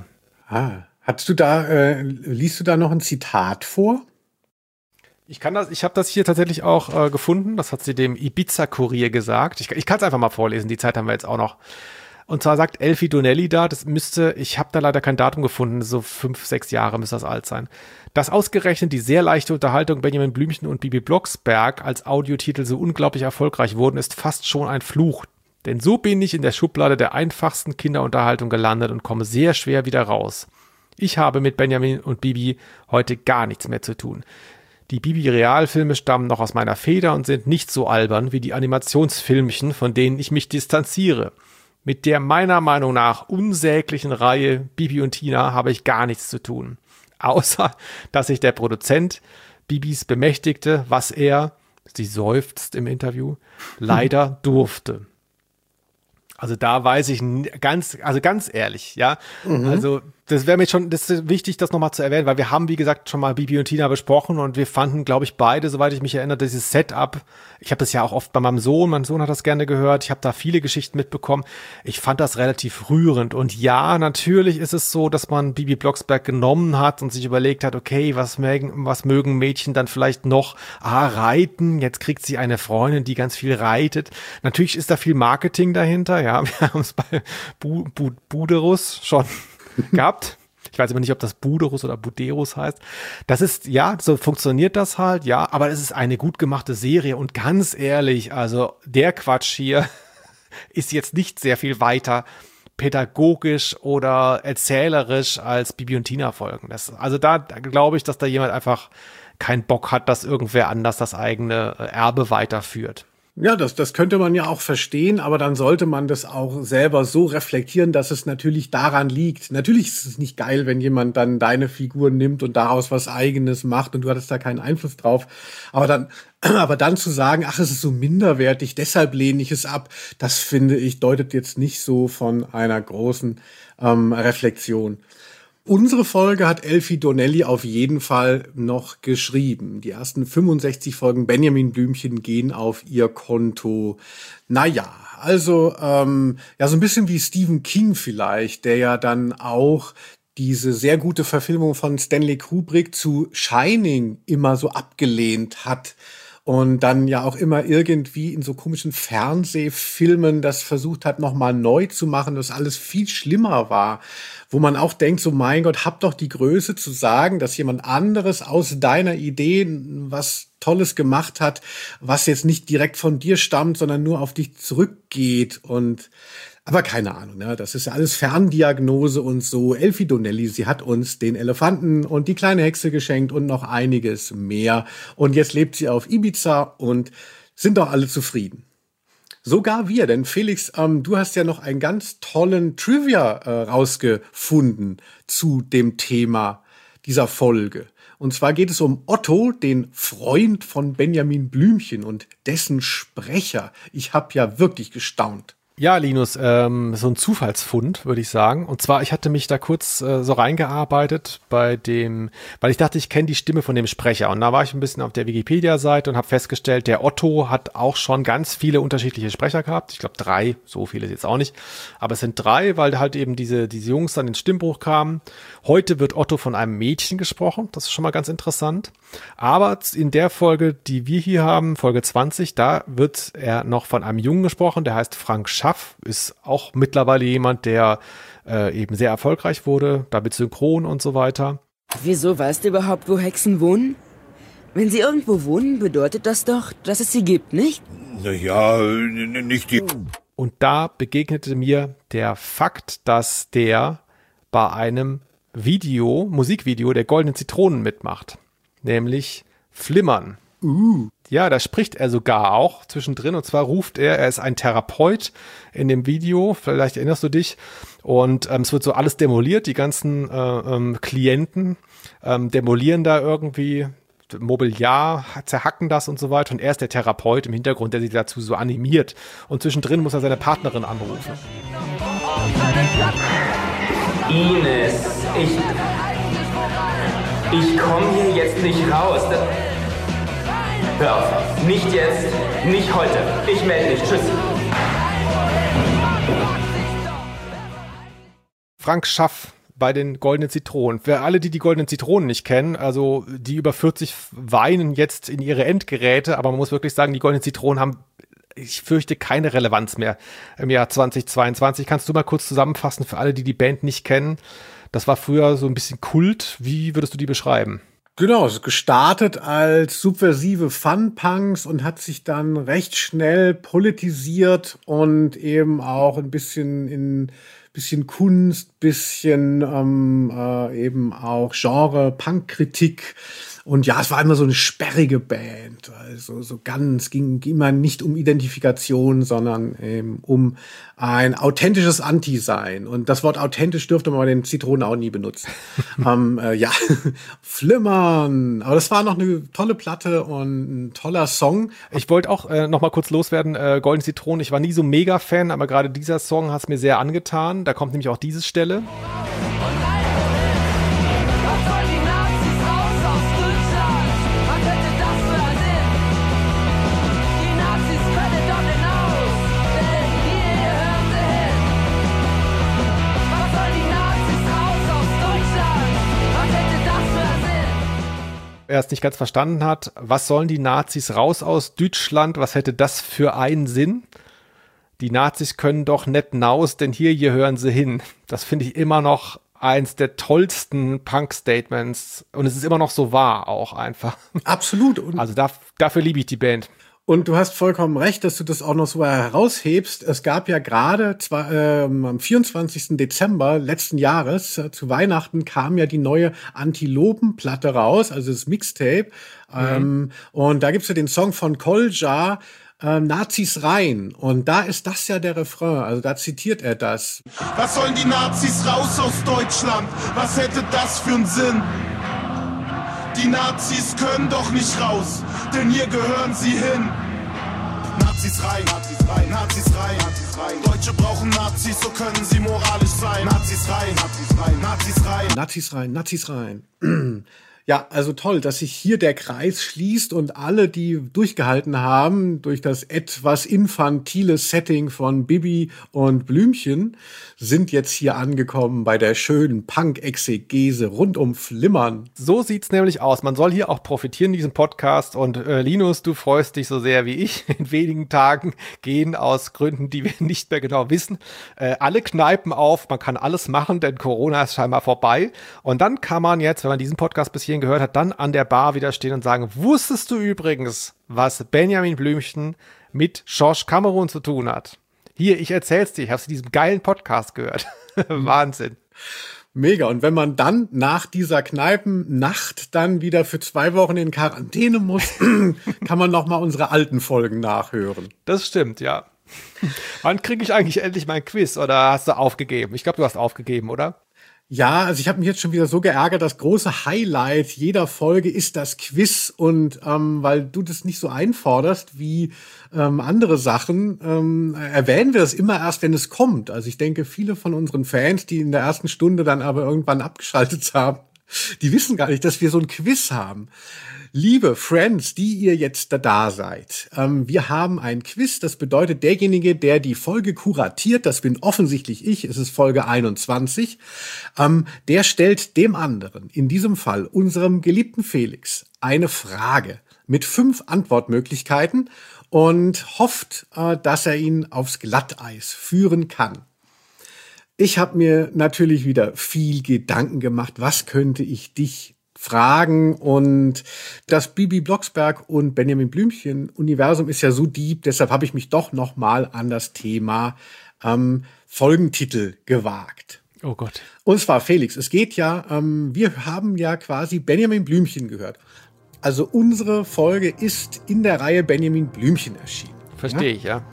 Liest du da noch ein Zitat vor? Ich habe das hier tatsächlich auch gefunden. Das hat sie dem Ibiza-Kurier gesagt. Ich kann es einfach mal vorlesen. Die Zeit haben wir jetzt auch noch. Und zwar sagt Elfie Donnelly da, ich habe da leider kein Datum gefunden, so 5, 6 Jahre müsste das alt sein. Dass ausgerechnet die sehr leichte Unterhaltung Benjamin Blümchen und Bibi Blocksberg als Audiotitel so unglaublich erfolgreich wurden, ist fast schon ein Fluch. Denn so bin ich in der Schublade der einfachsten Kinderunterhaltung gelandet und komme sehr schwer wieder raus. Ich habe mit Benjamin und Bibi heute gar nichts mehr zu tun. Die Bibi-Realfilme stammen noch aus meiner Feder und sind nicht so albern wie die Animationsfilmchen, von denen ich mich distanziere. Mit der meiner Meinung nach unsäglichen Reihe Bibi und Tina habe ich gar nichts zu tun. Außer, dass sich der Produzent Bibis bemächtigte, was er, sie seufzt im Interview, leider durfte. Also da weiß ich ganz ehrlich, ja. Also Das ist wichtig, das nochmal zu erwähnen, weil wir haben, wie gesagt, schon mal Bibi und Tina besprochen und wir fanden, glaube ich, beide, soweit ich mich erinnere, dieses Setup, ich habe das ja auch oft bei mein Sohn hat das gerne gehört, ich habe da viele Geschichten mitbekommen, ich fand das relativ rührend und ja, natürlich ist es so, dass man Bibi Blocksberg genommen hat und sich überlegt hat, okay, was mögen Mädchen dann vielleicht noch? Reiten, jetzt kriegt sie eine Freundin, die ganz viel reitet. Natürlich ist da viel Marketing dahinter, ja, wir haben es bei Buderus schon gehabt. Ich weiß aber nicht, ob das Buderus oder Buderus heißt. Das ist, ja, so funktioniert das halt, ja, aber es ist eine gut gemachte Serie und ganz ehrlich, also der Quatsch hier ist jetzt nicht sehr viel weiter pädagogisch oder erzählerisch als Bibi und Tina Folgen. Also da glaube ich, dass da jemand einfach keinen Bock hat, dass irgendwer anders das eigene Erbe weiterführt. Ja, das könnte man ja auch verstehen, aber dann sollte man das auch selber so reflektieren, dass es natürlich daran liegt. Natürlich ist es nicht geil, wenn jemand dann deine Figur nimmt und daraus was Eigenes macht und du hattest da keinen Einfluss drauf. Aber dann zu sagen, ach, es ist so minderwertig, deshalb lehne ich es ab, das finde ich, deutet jetzt nicht so von einer großen Reflexion. Unsere Folge hat Elfie Donnelly auf jeden Fall noch geschrieben. Die ersten 65 Folgen Benjamin Blümchen gehen auf ihr Konto. Naja, also so ein bisschen wie Stephen King vielleicht, der ja dann auch diese sehr gute Verfilmung von Stanley Kubrick zu Shining immer so abgelehnt hat. Und dann ja auch immer irgendwie in so komischen Fernsehfilmen das versucht hat, nochmal neu zu machen, dass alles viel schlimmer war. Wo man auch denkt, so mein Gott, hab doch die Größe zu sagen, dass jemand anderes aus deiner Idee was Tolles gemacht hat, was jetzt nicht direkt von dir stammt, sondern nur auf dich zurückgeht. Aber keine Ahnung, ne? Das ist ja alles Ferndiagnose und so. Elfie Donnelly, sie hat uns den Elefanten und die kleine Hexe geschenkt und noch einiges mehr. Und jetzt lebt sie auf Ibiza und sind doch alle zufrieden. Sogar wir, denn Felix, du hast ja noch einen ganz tollen Trivia rausgefunden zu dem Thema dieser Folge. Und zwar geht es um Otto, den Freund von Benjamin Blümchen und dessen Sprecher. Ich habe ja wirklich gestaunt. Ja, Linus, so ein Zufallsfund, würde ich sagen. Und zwar, ich hatte mich da kurz so reingearbeitet weil ich dachte, ich kenne die Stimme von dem Sprecher. Und da war ich ein bisschen auf der Wikipedia-Seite und habe festgestellt, der Otto hat auch schon ganz viele unterschiedliche Sprecher gehabt. Ich glaube 3, so viele jetzt auch nicht. Aber es sind 3, weil halt eben diese Jungs dann ins Stimmbruch kamen. Heute wird Otto von einem Mädchen gesprochen. Das ist schon mal ganz interessant. Aber in der Folge, die wir hier haben, Folge 20, da wird er noch von einem Jungen gesprochen, der heißt Frank Schaff, ist auch mittlerweile jemand, der eben sehr erfolgreich wurde, da mit Synchron und so weiter. Wieso weißt du überhaupt, wo Hexen wohnen? Wenn sie irgendwo wohnen, bedeutet das doch, dass es sie gibt, nicht? Naja, nicht die... Und da begegnete mir der Fakt, dass der bei einem Musikvideo der Goldenen Zitronen mitmacht. Nämlich Flimmern. Ja, da spricht er sogar auch zwischendrin. Und zwar ruft er ist ein Therapeut in dem Video, vielleicht erinnerst du dich. Und es wird so alles demoliert, die ganzen Klienten demolieren da irgendwie Mobiliar, zerhacken das und so weiter. Und er ist der Therapeut im Hintergrund, der sie dazu so animiert. Und zwischendrin muss er seine Partnerin anrufen. Ines, ich komme hier jetzt nicht raus. Hör auf. Nicht jetzt, nicht heute. Ich melde mich. Tschüss. Frank Schaff bei den Goldenen Zitronen. Für alle, die Goldenen Zitronen nicht kennen, also die über 40 weinen jetzt in ihre Endgeräte, aber man muss wirklich sagen, die Goldenen Zitronen haben, ich fürchte, keine Relevanz mehr im Jahr 2022. Kannst du mal kurz zusammenfassen für alle, die die Band nicht kennen? Das war früher so ein bisschen Kult. Wie würdest du die beschreiben? Genau, es gestartet als subversive Fun-Punks und hat sich dann recht schnell politisiert und eben auch ein bisschen in bisschen Kunst, bisschen eben auch Genre, Punk-Kritik. Und ja, es war immer so eine sperrige Band. Also ging immer nicht um Identifikation, sondern eben um ein authentisches Anti-Sein. Und das Wort authentisch dürfte man bei den Zitronen auch nie benutzen. Ja, Flimmern. Aber das war noch eine tolle Platte und ein toller Song. Ich wollte auch noch mal kurz loswerden, Goldene Zitronen. Ich war nie so mega Fan, aber gerade dieser Song hat es mir sehr angetan. Da kommt nämlich auch diese Stelle. er es nicht ganz verstanden hat. Was sollen die Nazis raus aus Deutschland? Was hätte das für einen Sinn? Die Nazis können doch nicht naus, denn hier hören sie hin. Das finde ich immer noch eins der tollsten Punk-Statements. Und es ist immer noch so wahr auch einfach. Absolut. Also dafür liebe ich die Band. Und du hast vollkommen recht, dass du das auch noch so heraushebst. Es gab ja gerade am 24. Dezember letzten Jahres, zu Weihnachten, kam ja die neue Antilopen-Platte raus, also das Mixtape. Und da gibt's ja den Song von Kolja, Nazis rein. Und da ist das ja der Refrain, also da zitiert er das. Was sollen die Nazis raus aus Deutschland? Was hätte das für einen Sinn? Die Nazis können doch nicht raus, denn hier gehören sie hin. Nazis rein, Nazis rein, Nazis rein, Nazis rein. Deutsche brauchen Nazis, so können sie moralisch sein. Nazis rein, Nazis rein, Nazis rein. Nazis rein, Nazis rein. Ja, also toll, dass sich hier der Kreis schließt und alle, die durchgehalten haben, durch das etwas infantile Setting von Bibi und Blümchen, sind jetzt hier angekommen bei der schönen Punk-Exegese rund um Flimmern. So sieht's nämlich aus. Man soll hier auch profitieren in diesem Podcast. Und Linus, du freust dich so sehr wie ich. In wenigen Tagen gehen aus Gründen, die wir nicht mehr genau wissen, alle Kneipen auf. Man kann alles machen, denn Corona ist scheinbar vorbei. Und dann kann man jetzt, wenn man diesen Podcast bis hierhin gehört hat, dann an der Bar wieder stehen und sagen, wusstest du übrigens, was Benjamin Blümchen mit Josh Cameron zu tun hat? Hier, ich erzähl's dir, ich hab's in diesem geilen Podcast gehört. Wahnsinn. Mega. Und wenn man dann nach dieser Kneipennacht dann wieder für 2 Wochen in Quarantäne muss, kann man noch mal unsere alten Folgen nachhören. Das stimmt, ja. Wann kriege ich eigentlich endlich mein Quiz? Oder hast du aufgegeben? Ich glaube, du hast aufgegeben, oder? Ja, also ich habe mich jetzt schon wieder so geärgert, das große Highlight jeder Folge ist das Quiz und weil du das nicht so einforderst wie andere Sachen, erwähnen wir das immer erst, wenn es kommt. Also ich denke, viele von unseren Fans, die in der ersten Stunde dann aber irgendwann abgeschaltet haben, die wissen gar nicht, dass wir so ein Quiz haben. Liebe Friends, die ihr jetzt da seid, wir haben ein Quiz, das bedeutet, derjenige, der die Folge kuratiert, das bin offensichtlich ich, es ist Folge 21, der stellt dem anderen, in diesem Fall unserem geliebten Felix, eine Frage mit 5 Antwortmöglichkeiten und hofft, dass er ihn aufs Glatteis führen kann. Ich habe mir natürlich wieder viel Gedanken gemacht, was könnte ich dich fragen, und das Bibi Blocksberg und Benjamin Blümchen Universum ist ja so deep, deshalb habe ich mich doch noch mal an das Thema Folgentitel gewagt. Oh Gott. Und zwar, Felix, es geht ja, wir haben ja quasi Benjamin Blümchen gehört. Also unsere Folge ist in der Reihe Benjamin Blümchen erschienen. Verstehe ich, ja.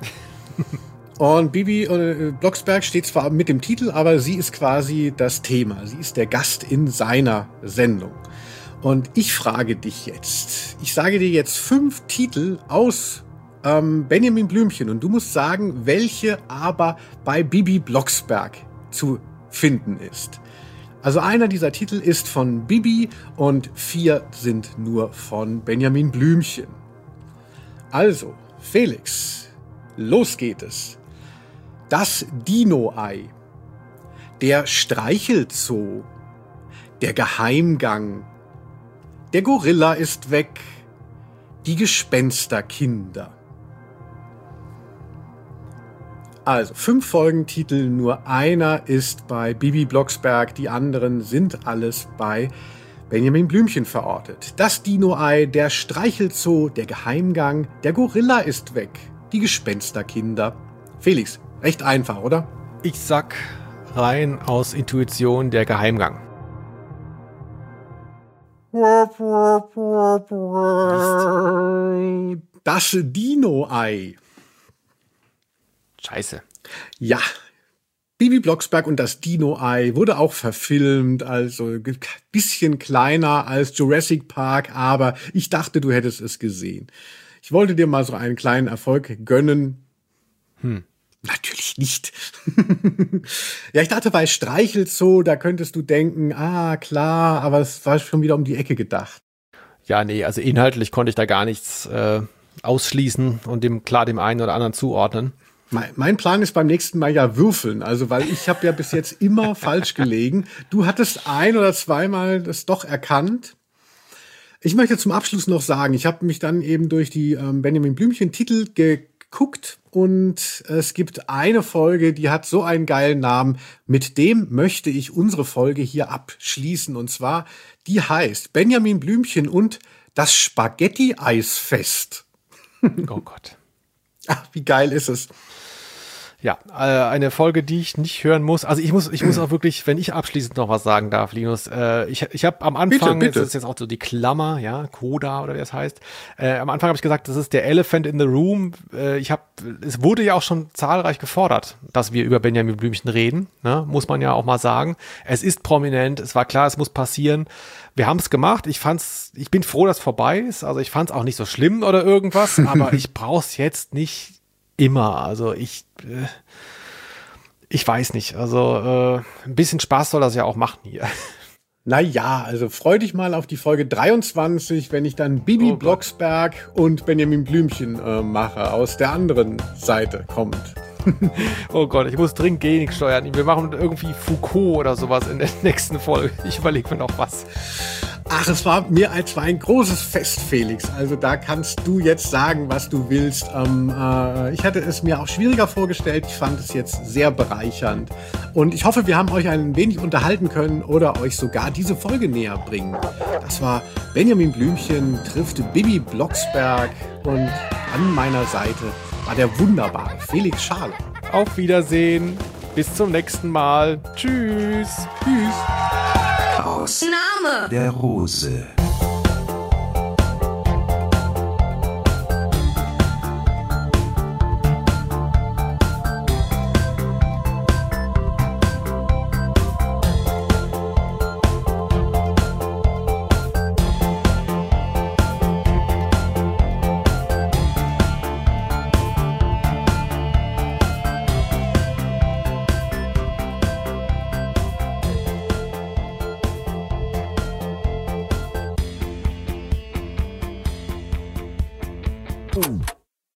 Und Bibi Blocksberg steht zwar mit dem Titel, aber sie ist quasi das Thema. Sie ist der Gast in seiner Sendung. Und ich frage dich jetzt, ich sage dir jetzt 5 Titel aus Benjamin Blümchen und du musst sagen, welche aber bei Bibi Blocksberg zu finden ist. Also einer dieser Titel ist von Bibi und 4 sind nur von Benjamin Blümchen. Also, Felix, los geht es. Das Dino-Ei, der Streichelzoo, der Geheimgang, der Gorilla ist weg, die Gespensterkinder. Also 5 Folgentitel, nur einer ist bei Bibi Blocksberg, die anderen sind alles bei Benjamin Blümchen verortet. Das Dino-Ei, der Streichelzoo, der Geheimgang, der Gorilla ist weg, die Gespensterkinder. Felix, recht einfach, oder? Ich sag rein aus Intuition der Geheimgang. Das Dino-Ei. Scheiße. Ja. Bibi Blocksberg und das Dino-Ei wurde auch verfilmt, also ein bisschen kleiner als Jurassic Park, aber ich dachte, du hättest es gesehen. Ich wollte dir mal so einen kleinen Erfolg gönnen. Natürlich nicht. Ja, ich dachte, bei Streichelzoo, da könntest du denken, klar, aber es war schon wieder um die Ecke gedacht. Ja, nee, also inhaltlich konnte ich da gar nichts ausschließen und dem einen oder anderen zuordnen. Mein Plan ist beim nächsten Mal ja würfeln, also weil ich habe ja bis jetzt immer falsch gelegen. Du hattest 1 oder 2 Mal das doch erkannt. Ich möchte zum Abschluss noch sagen, ich habe mich dann eben durch die Benjamin Blümchen-Titel geguckt und es gibt eine Folge, die hat so einen geilen Namen, mit dem möchte ich unsere Folge hier abschließen. Und zwar, die heißt Benjamin Blümchen und das Spaghetti-Eisfest. Oh Gott. Ach, wie geil ist es. Ja, eine Folge, die ich nicht hören muss. Also ich muss auch wirklich, wenn ich abschließend noch was sagen darf, Linus, ich habe am Anfang, bitte. das ist jetzt auch so die Klammer, ja, Coda oder wie das heißt, am Anfang habe ich gesagt, das ist der Elephant in the Room. Es wurde ja auch schon zahlreich gefordert, dass wir über Benjamin Blümchen reden, ne? Muss man ja auch mal sagen. Es ist prominent, es war klar, es muss passieren. Wir haben es gemacht. Ich bin froh, dass es vorbei ist. Also ich fand es auch nicht so schlimm oder irgendwas, aber ich brauche es jetzt nicht immer. Also ich weiß nicht. Also ein bisschen Spaß soll das ja auch machen hier. Naja, also freu dich mal auf die Folge 23, wenn ich dann Bibi Blocksberg und Benjamin Blümchen mache, aus der anderen Seite kommt. Oh Gott, ich muss dringend Genik steuern. Wir machen irgendwie Foucault oder sowas in der nächsten Folge. Ich überlege mir noch was. Ach, es war mir als ein großes Fest, Felix. Also da kannst du jetzt sagen, was du willst. Ich hatte es mir auch schwieriger vorgestellt. Ich fand es jetzt sehr bereichernd. Und ich hoffe, wir haben euch ein wenig unterhalten können oder euch sogar diese Folge näher bringen. Das war Benjamin Blümchen trifft Bibi Blocksberg und an meiner Seite war der wunderbare Felix Scharlau. Auf Wiedersehen. Bis zum nächsten Mal. Tschüss. Tschüss. Aus Name der Rose. Boom.